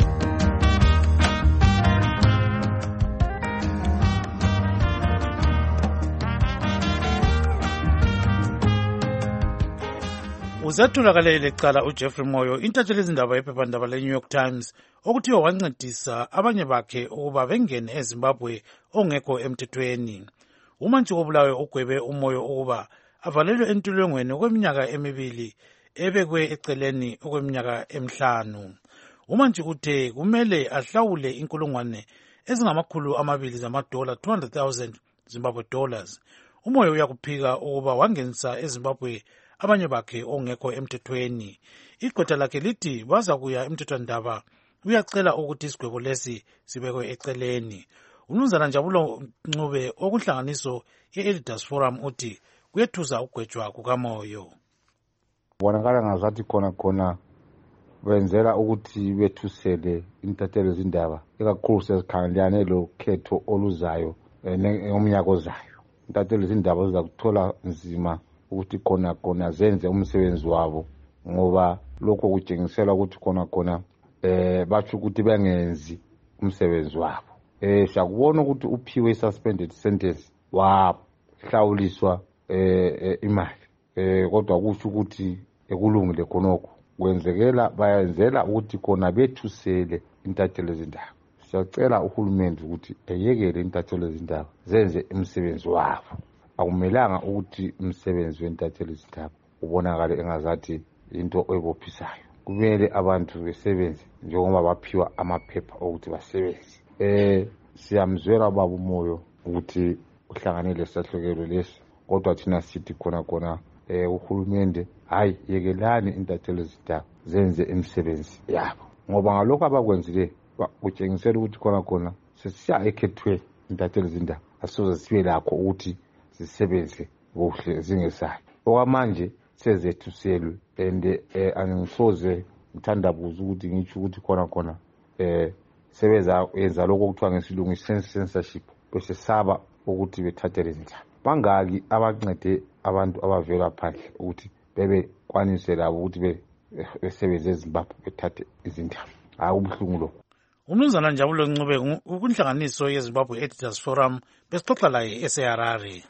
Uzatholakale lecala uJeffrey Moyo intatheli izindaba yephephandaba leNew York Times okuthiwa wancedisa abanye bakhe ukuba bengene eZimbabwe ongekho emthethweni. Umantshi koBulawayo ugwebe uMoyo ukuba avalelwe entolongweni okweminyaka emibili ebekwe eceleni okweminyaka emihlanu. Umantshi uthe kumele ahlawule inkulungwane ezingama200 zamadola 200,000 Zimbabwe dollars. Umoyo uyakuphika ukuba wangenisa eZimbabwe abanye bakhe ongekho emthethweni. Igqwetha lakhe lithi baza kuya emthethwandaba uyacela ukuthi isigwebo lesi sibekwe eceleni. Umnumzana Njabulo Ncube okunhlanganiso ye-Editors Forum uthi kuyethusa ukugwetshwa kukaMoyo. Bonakala ngazathi khona benzela ukuthi bethusele intatheli izindaba ikakhulu sezikhangelane lo khetho oluzayo ngomnyaka ozayo. Intatheli izindaba ziza kuthola nzima ukuthi khona zenze umsebenzi wabo ngoba lokho kutshengisela ukuthi khona bathi ukuthi bengenzi umsebenzi wabo. Siyakubona ukuthi uphiwe suspended sentence wahlawuliswa imali kodwa kusho ukuthi ekulungile khonokho kwenzekela bayenzela ukuthi khona bethusele intatheli izindaba. Siyacela uhulumende ukuthi eyekele intatheli izindaba zenze umsebenzi wabo. Akumelanga ukuthi umsebenzi wentatheli izindaba ubonakale engazathi into ebophisayo. Kumele abantu besebenze njengoba baphiwa amaphepha ukuthi basebenze. Siyamzwela baba uMoyo ukuthi uhlanganele sahlukelo lesi kodwa thina sithi khona uhulumende hayi yekelani intatheli izindaba zenze imisebenzi yabo ngoba ngalokho abakwenzile kutshengisela ukuthi khona sesiya ekhethwe intatheli izindaba asoze sibe lakho ukuthi zisebenze kuhle zingesayo. Okwamanje sezethuselwe and angisoze ngithandabuza ukuthi ngitsho ukuthi khona sebeza yenza lokho okuthiwa ngesilungu censorship bese saba ukuthi bethathele izindaba. Bangaki abancede abantu abavela phandle ukuthi bebe kwanise labo ukuthi besebenze eZimbabwe bethathe izindaba. Akubuhlungu lokho. Umnumzana Njabulo Ncube ukunhlanganiso yeZimbabwe Editors Forum besixoxa laye eseHarare.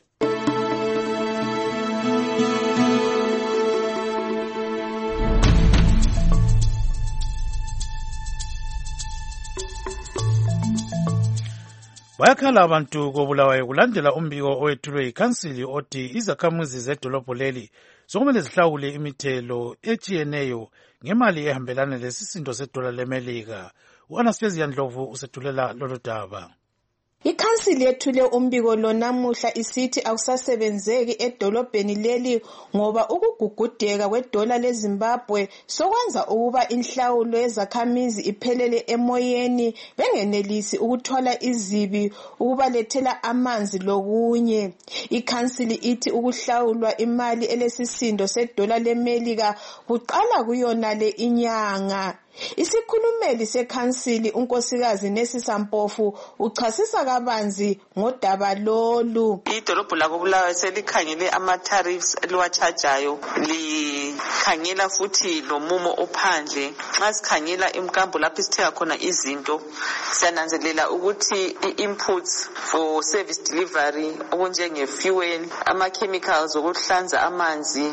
Bayakhala abantu koBulawayo kulandela umbiko owethulwe yikhansili othi izakhamuzi zedolobho leli sokumele zihlawule imithelo etshiyeneyo ngemali ehambelana lesisindo sedola leMelika. U-Anastasia Ndlovu usethulela lolu daba. Ikhansili yethule umbiko lo namuhla isithi akusasebenzeki edolobheni leli ngoba ukugugudeka kwedola leZimbabwe sokwenza ukuba inhlawulo yezakhamizi iphelele emoyeni bengenelisi ukuthwala izibi ukubalethela amanzi lokunye. Ikhansili ithi ukuhlawulwa imali elesisindo sedola leMelika kuqala kuyona le inyanga. Isikhulumeli sekhansili unkosikazi Nesisa Mpofu uchasisa kabanzi ngodaba lolu. Idolobho lakoBulawayo selikhangele ama-tariffs eliwachajayo, likhangela futhi nomumo ophandle. Nxa sikhangela emkambo lapho sithenga khona izinto, siyananzelela ukuthi i-inputs for service delivery okunjenge-fuel, ama-chemicals okuhlanza amanzi,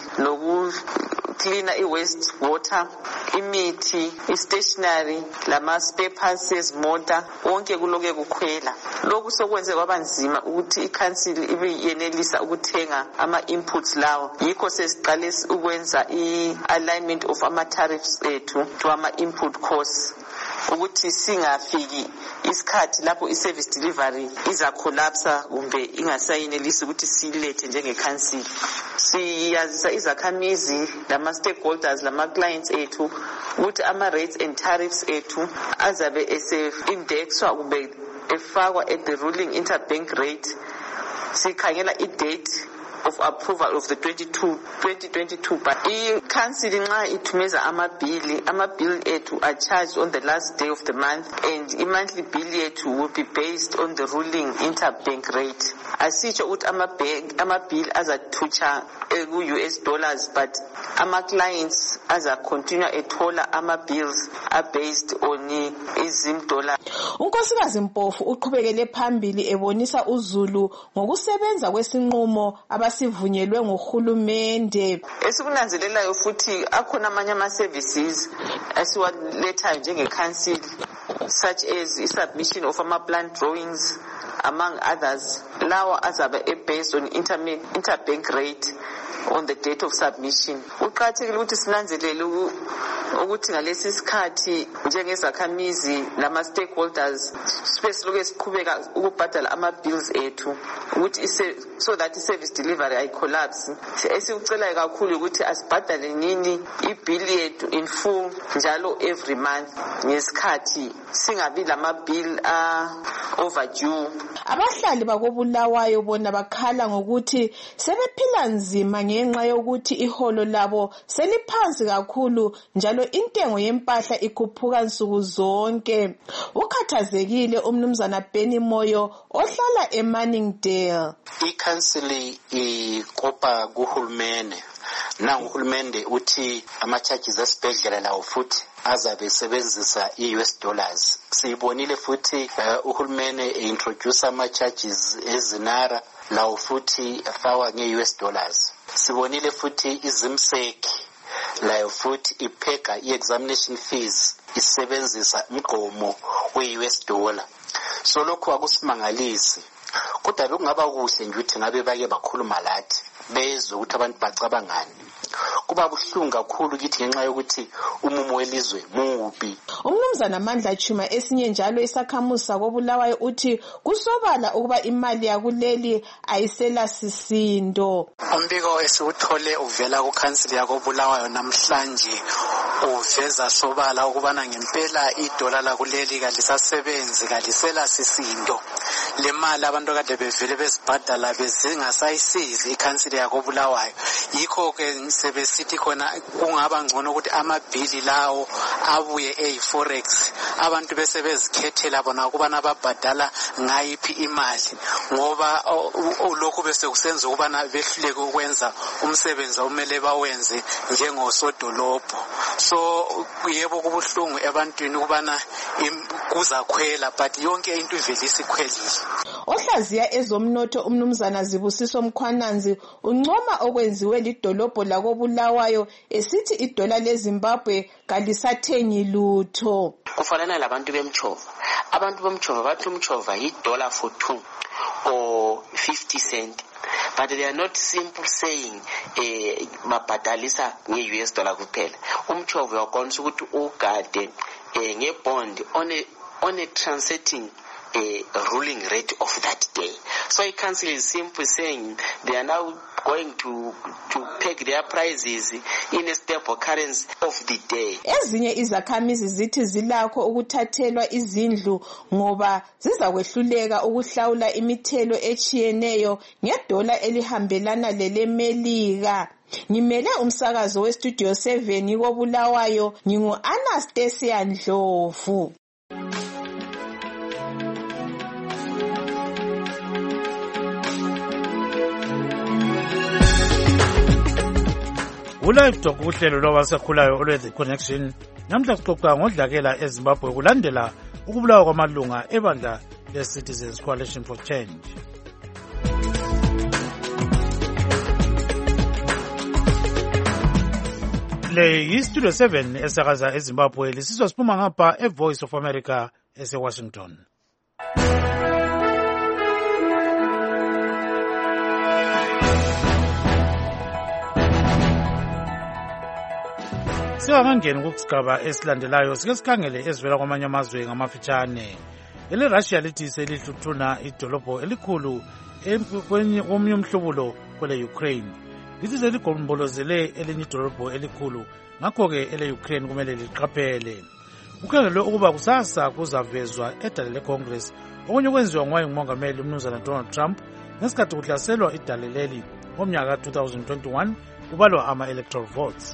cleaner i-waste water, imithi, i-stationery, lama-spare parts ezimota, wonke kuloke kukhwela. Lokhu sokwenze kwaba nzima ukuthi ikhansili ibe yenelisa ukuthenga ama-inputs lawo. Yikho sesiqale ukwenza i-alignment of ama-tariffs ethu to ama-input costs, ukuthi singafiki isikhathi lapho i-service delivery izakolapsa kumbe ingasayinelisi ukuthi silethe njengekhansili. Siyazisa izakhamizi lama-stakeholders lama-clients ethu ukuthi ama-rates and tariffs ethu azabe ese-indexwa kumbe efakwa at the ruling interbank rate. Sikhangela i-date of approval of the 2022 but i-council nxa ithumeza ama-bill ethu are charged on the last day of the month, and i-monthly bill ethu will be based on the ruling interbank rate. Asitsho ukuthi ama-bill azathutsha ku-US dollars, but ama-clients azacontinue ethola ama-bills are based on izim dollars. Unkosikazi Mpofu uqhubekele phambili ebonisa uzulu ngokusebenza kwesinqumo abasivunyelwe nguhulumende. Esikunanzelelayo futhi akhona amanye ama-services asiwalethayo njenge-council, such as i-submission of ama-plan drawings among others. Lawa azabe based on interbank rate on the date of submission. Uqakathekile ukuthi sinanzelele ukuthi ngalesi sikhathi njengezakhamizi lama-stakeholders siloke siqhubeka ukubhadala ama-bills ethu ukuthi so that i-service delivery ayicollapse. Esikucelayo kakhulu ukuthi asibhadale nini i-bill yethu in full njalo every month ngesikhathi, singabi lama-bill overdue. Abahlali bakoBulawayo bona bakhala ngokuthi sebephila nzima ngenxa yokuthi iholo labo seliphansi kakhulu njalo intengo yempahla ikhuphuka nsuku zonke. Ukhathazekile umnumzana Benny Moyo ohlala eManningdale. Ikhansili ikopa kuhulumende. Nangu uhulumende uthi ama-charges esibhedlela lawo futhi azabe esebenzisa i-US dollars. Siyibonile futhi uhulumende introduce ama-charges ezinara lawo futhi afakwa nge-US dollars. Sibonile futhi izimseki layo futhi ipheka i-examination fees isebenzisa umgqomo we-US dollar. So lokhu akusimangalisi, kodwa bekungaba kuhle nje ukuthi ngabe bake bakhuluma lathi bezwe ukuthi abantu bacabangani. Kuba buhlungu kakhulu kithi ngenxa yokuthi umumo welizwe mubi. Umnumzana Mandla Chuma esinye njalo isakhamuzi sakoBulawayo uthi kusobala ukuba imali yakuleli ayisela sisindo. Umbiko esiwuthole uvela kukhansili yakoBulawayo namhlanje uveza sobala ukubana ngempela idola lakuleli kalisasebenzi, kalisela sisindo. Le mali abantu kade bevele bezibhadala bezingasayisizi ikhansili yakoBulawayo. Yikho ke sebesithi khona kungaba ngcono ukuthi amabhili lawo abuye eyi-forex, abantu bese bezikhethela bona ukubana babhadala ngayiphi imali, ngoba lokhu bese kusenza ukubana behluleke ukwenza umsebenzi omele bawenze njengosodolobho. So yebo kubuhlungu ebantwini ukubana kuzakhwela, but yonke into ivelisa ikhwelile. Ohlaziya ezomnotho umnumzana Zibusiso Mkhwananzi uncoma okwenziwe lidolobho lakoBulawayo esithi idola leZimbabwe kalisathengi lutho. Kufanana labantu bemchova. Abantu bemchova bathi umchova yi-$2 for 2 or 50 cents. But they are not simple saying mabhadalisa nge-US dollar kuphela. Umchova uyakwanisa ukuthi ugade ngebond on a transiting ruling rate of that day. So a council is simply saying they are now going to peg their prices in a stable currency of the day. Ezinye izakhamizi zithi zilakho ukuthathelwa izindlu ngoba zizakwehluleka ukuhlawula imithelo echiyeneyo ngedola elihambelana lelemelika. Ngimele umsakazo westudio 7 koBulawayo ngingu-Anastasia Ndlovu. Ulive Talk uhlelo lwabasakhulayo olwe-The Connection namhla sixoxa ngodlakela eZimbabwe kulandela ukubulawa kwamalunga ebandla le-Citizens Coalition for Change. Le yiStudio 7 esakaza eZimbabwe lisizwa siphuma ngapha eVoice of America ese-Washington. Singakangeni kusigaba esilandelayo sike sikhangele ezivela kwamanye amazwe ngamafitshane. EleRussia lithi selihluthuna idolobho elikhulu komunye umhlobulo kwele-Ukraine. Lithi seligombolozele elinye idolobho elikhulu, ngakho-ke ele-Ukraine kumele liqaphele. Kukhangelwe ukuba kusasa kuzavezwa edale leCongress okunye okwenziwa ngumongameli umnumzana Donald Trump ngesikhathi kuhlaselwa idale leli ngomnyaka ka-2021 kubalwa ama-electoral votes.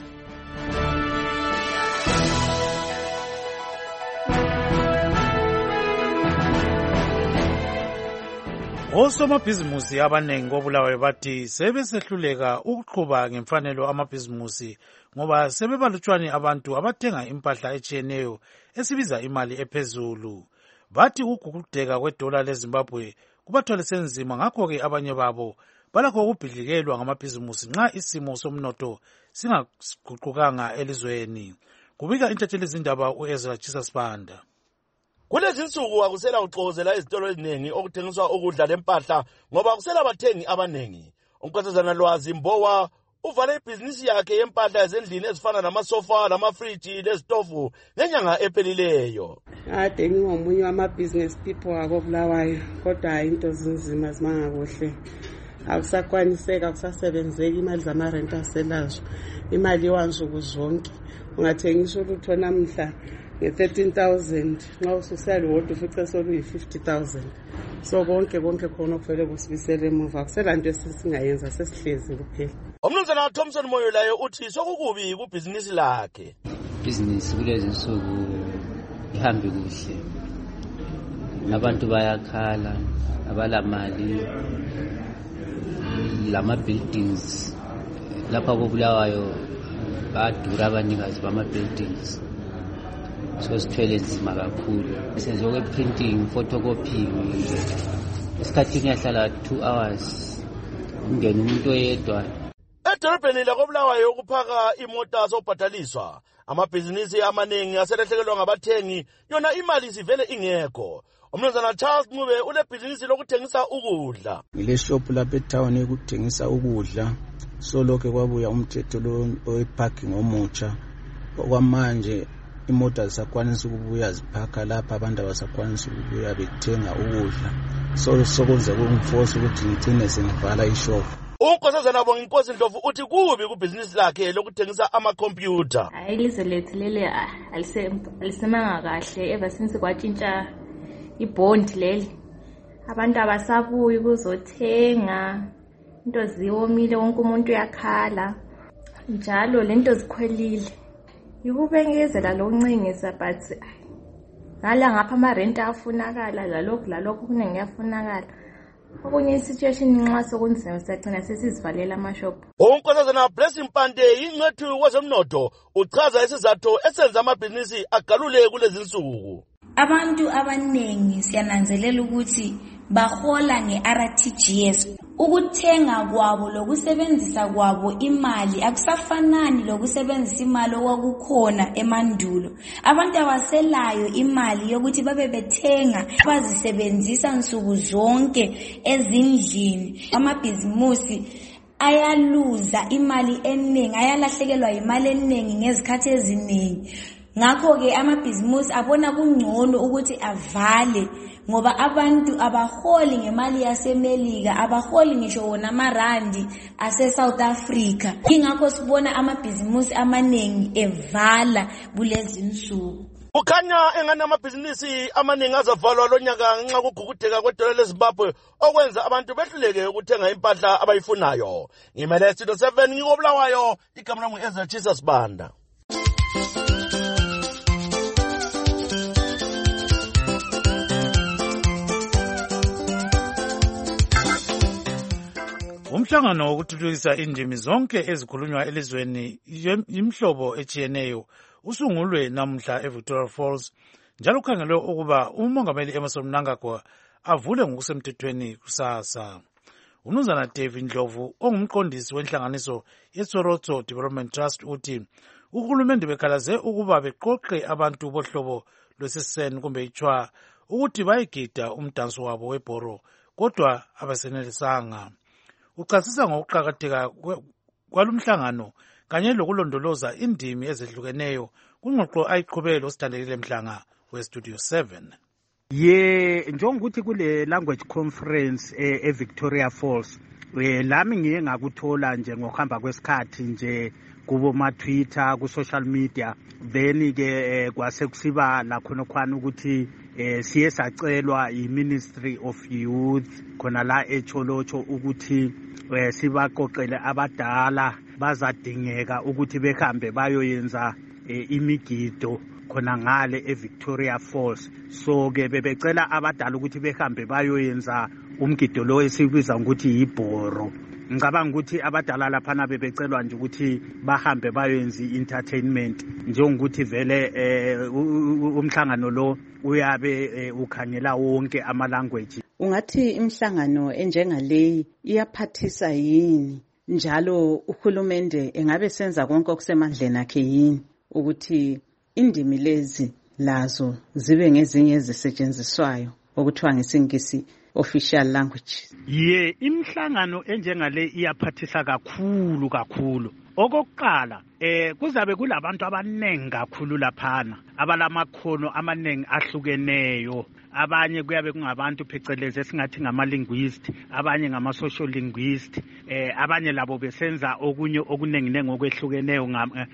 Osomabhizimusi abanengi koBulawayo bathi sebesehluleka ukuqhuba ngemfanelo amabhizimusi ngoba sebebalutshwane abantu abathenga impahla etshiyeneyo esibiza imali ephezulu. Bathi ukugugudeka kwedola leZimbabwe kubathwalise nzima, ngakho-ke abanye babo balakho ukubhidlikelwa ngamabhizimusi nxa isimo somnotho singaguqukanga elizweni. Kubika intatheli zindaba uEzra Chisasibanda. Kulezi insuku akusela uxokozela izitolo eziningi okuthengiswa ukudla lempahla ngoba akusela abathengi abaningi. Unkosazana Lwazi Mbowa uvale ibhizinisi yakhe yempahla ezendlini ezifana namasofa, lamafriji lezitofu ngenyanga ephelileyo. Ade ngingomunye wama-business people akoBulawayo, kodwa into zinzima zimangakuhle. Akusakwaniseka, akusasebenzeki, imali zamarenti aselazo, imali iwansuku zonke. Ungathengisa ulutho namhla nge-13,000 nxa ususala wodwa ufice soluyi-50,000. So konke khona kuvele kusibisele emuva, akuselanto esesingayenza, sesihlezi kuphela. Umnumzana Thompson Moyo laye uthi sokukubi kubhizinisi lakhe. Ibhizinisi kulezi nsuku ihambe kuhle, abantu bayakhala, abalamali, lama-buildings lapha koBulawayo badura abanikazi bama-buildings. So sithwele nzima kakhulu, senze okwe-printing, photocopying, isikhathi kuyahlala 2 hours ungena umuntu oyedwa. Edolobheni lakoBulawayo ukuphaka imota zobhadaliswa, amabhizinisi amaningi aselahlekelwa ngabathengi, yona imali isivele ingekho. Umnumzana Charles Ncube ulebhizinisi lokuthengisa ukudla. Ngile shop lapha etown yokuthengisa ukudla, so lokho kwabuya umthetho lo oyiparking omutsha. Okwamanje imota zisakwanisa ukubuya ziphaka lapha, abantu abasakwanisa ukubuya bethenga ukudla. So sokuze kungiforce ukuthi ngigcine sengivala ishop. Unkosazana Bonginkosi Ndlovu uthi kubi kubhizinisi lakhe lokuthengisa amakhompyutha. Ilizwe lethu leli alisemanga kahle ever since kwatshintsha ibond leli. Abantu abasabuyi ukuzothenga, into ziwomile, wonke umuntu uyakhala, njalo lento zikhwelile. Yikubengezela lokuncengisa, but ngala ngapha amarenti afunakala, lalokhu kuningi yafunakala. Okunye isituation nxa sokunzima sagcina sesizivalela amashop. Unkosazana Blessing Mpande ingcethu kwezomnotho uchaza isizathu esenza amabhizinisi agalule kulezi nsuku. Abantu abanengi siyananzelela ukuthi bahola nge-RTGS. Ukuthenga kwabo lokusebenzisa kwabo imali akusafanani lokusebenzisa imali okwakukhona emandulo. Abantu abaselayo imali yokuthi babe bethenga, bazisebenzisa nsuku zonke ezindlini. Amabhizimusi ayaluza imali eningi, ayalahlekelwa imali eningi ngezikhathi eziningi. Ngakho-ke amabhizimusi abona kungcono ukuthi avale, ngoba abantu abaholi ngemali yaseMelika, abaholi ngisho wona amarandi ase-South Africa. Ingakho sibona amabhizimusi amaningi evala kulezi nsuku. Kukhanya engani amabhizinisi amaningi azavalwa lonyaka ngenxa kokugugudeka kwedola leZimbabwe okwenza abantu behluleke ukuthenga impahla abayifunayo. Ngimele Studio 7 ngikobulawayo, igama lami Ezra Jesus Banda. Umhlangano wokuthuthukisa indimi zonke ezikhulunywa elizweni imhlobo etshiyeneyo usungulwe namhla eVictoria Falls, njalo kukhangelwe ukuba umongameli Emmerson Mnangagwa avule ngokusemthethweni kusasa. Umnumzana David Ndlovu ongumqondisi wenhlanganiso yeTsorotso Development Trust uthi uhulumende bekhalaze ukuba beqoqe abantu bohlobo lwesisen kumbe ichwa ukuthi bayigida umdanso wabo webhoro kodwa abasenelisanga. Uchasisa ngokuqakatheka kwalumhlangano kanye lokulondoloza indimi ezehlukeneyo kungxoxo ayiqhubele osithandekile Mhlanga weStudio 7. Njengokuthi kule language conference eVictoria Falls lami ngiye ngakuthola nje ngokuhamba kwesikhathi nje kubo ma Twitter ku social media, then ke kwase kusiba la khona ukuthi siye sacelwa iMinistry of Youth khona la eCholocho ukuthi sibaqoqele abadala bazadingeka ukuthi behambe bayoyenza imigido khona ngale eVictoria Falls. So ke bebecela abadala ukuthi behambe bayoyenza umgido lo esibiza ukuthi yibhoro. Ngicabanga ukuthi abadala laphana bebecelwa nje ukuthi bahambe bayoyenza entertainment, njengokuthi vele umhlangano lo uyabe ukhangela wonke ama language. Ungathi imhlangano enjengaleyi iyaphathisa yini njalo uhulumende engabe senza konke okusemandleni akhe yini ukuthi indimi lezi lazo zibe ngezinye ezisetshenziswayo okuthiwa ngesingisi official language? Imhlangano enjengale iyaphathisa kakhulu. Okokuqala kuzabe kulabantu abanengi kakhulu laphana abalamakhono amanengi ahlukeneyo. Abanye kuyabe kungabantu phecelezi esingathi ngama-linguist, abanye ngama-social linguist, abanye labo besenza okunye okunenginengi okwehlukeneyo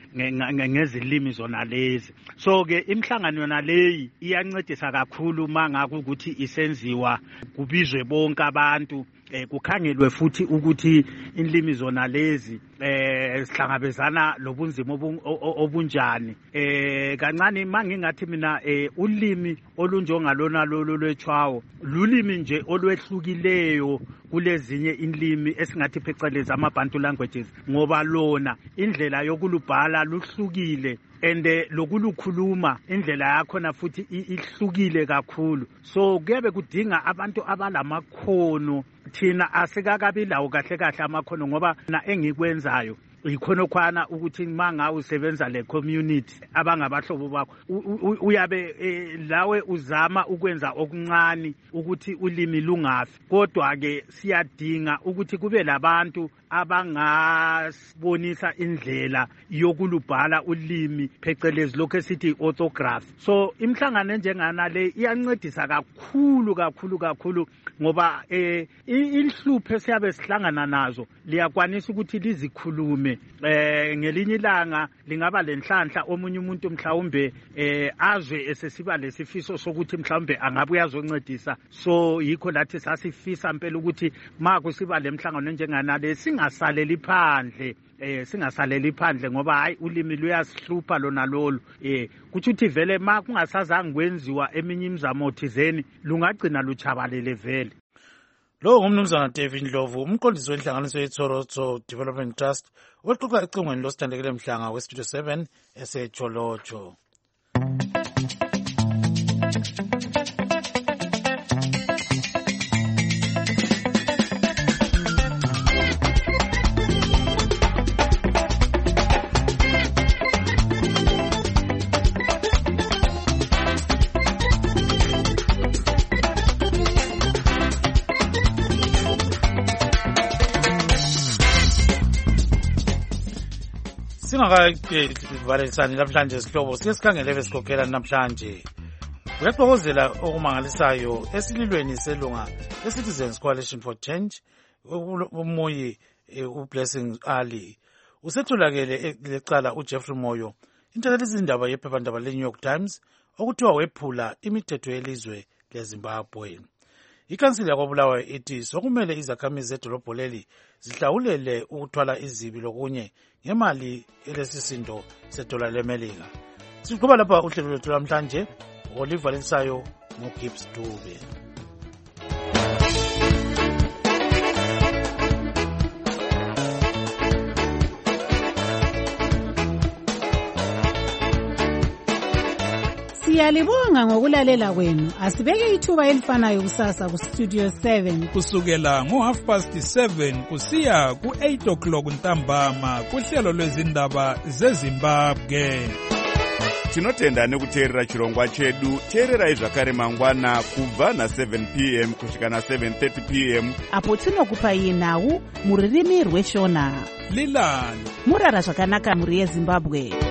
ngezilimi zona lezi. So-ke imhlangano yona leyi iyancedisa kakhulu mangakukuthi isenziwa kubizwe bonke abantu, kukhangelwe futhi ukuthi inlimi zona lezi sihlangabezana lobunzima obunjani. Kancane mangingathi mina ulimi olunjengalona lolo lwechwawo lulimi nje olwehlukileyo kulezinye inlimi esingathi phecelezi ama-Bantu languages, ngoba lona indlela yokulubhala luhlukile and lokulukhuluma indlela yakhona futhi ihlukile kakhulu. So kuyabe kudinga abantu abalamakhono. Thina asikakabi lawo kahle amakhono ngoba na engikwenzayo ikhono khwana ukuthi manga usebenza le community abangabahlobo bakho uyabe lawe uzama ukwenza okuncane ukuthi ulimi lungafi, kodwa ke siyadinga ukuthi kube labantu abangasibonisa indlela yokulubhala ulimi phecelezi lokho esithi orthography. So imhlangano enjengana le iyancedisa kakhulu ngoba inhlupho siyabe sihlangana nazo liyakwanisa ukuthi lizikhulume. Ngelinye ilanga lingaba lenhlanhla omunye umuntu mhlawumbe azwe esesiba lesifiso sokuthi mhlawumbe angabe uyazoncedisa. So yikho lathi sasifisa impela ukuthi makusiba lemhlangano njengana le singasaleli phandle ngoba hayi ulimi luyasihlupha lona lolu. Kuthi uthi vele ma kungasazange kwenziwa eminye imizamo thizeni lungagcina luchabalele vele. Lo ngumnumzana David Ndlovu, umqondisi wenhlanganiso yeTsorotso Development Trust, oxoxa ecingweni losithandekile Mhlanga weStudio 7 eseCholocho. Singakavalisani namhlanje isihlobo sesikhangele besikhokhela namhlanje. Uyaxokozela okumangalisayo esililweni selunga leCitizens Coalition for Change umoyi uBlessing Ali usetholakele lecala uJeffrey Moyo intatheli izindaba yephephandaba leNew York Times okuthiwa wephula imithetho yelizwe leZimbabwe. Ikhansili yakwaBulawayo ithi sokumele izakhamizi zedolobho leli zihlawulele ukuthwala izibi lokunye ngemali elesisindo sedola leMelika. Siqhuba lapha uhlelo lwethu namhlanje ngolivalisayo nguGibbs Dube. Siyalibonga ngokulalela kwenu. Asibeke ithuba elifanayo kusasa ku Studio 7 kusukela ngo7:30 kusiya ku8 ntambama kuhlelo lwezindaba zeZimbabwe. Tinotenda nekuteerera chirongwa chedu. Teererai zvakare mangwana kubva na7 p.m. kusvika na7:30 p.m. apo tinokupai nhau muririmi rweshona. Lilani murara zvakanaka muri yeZimbabwe.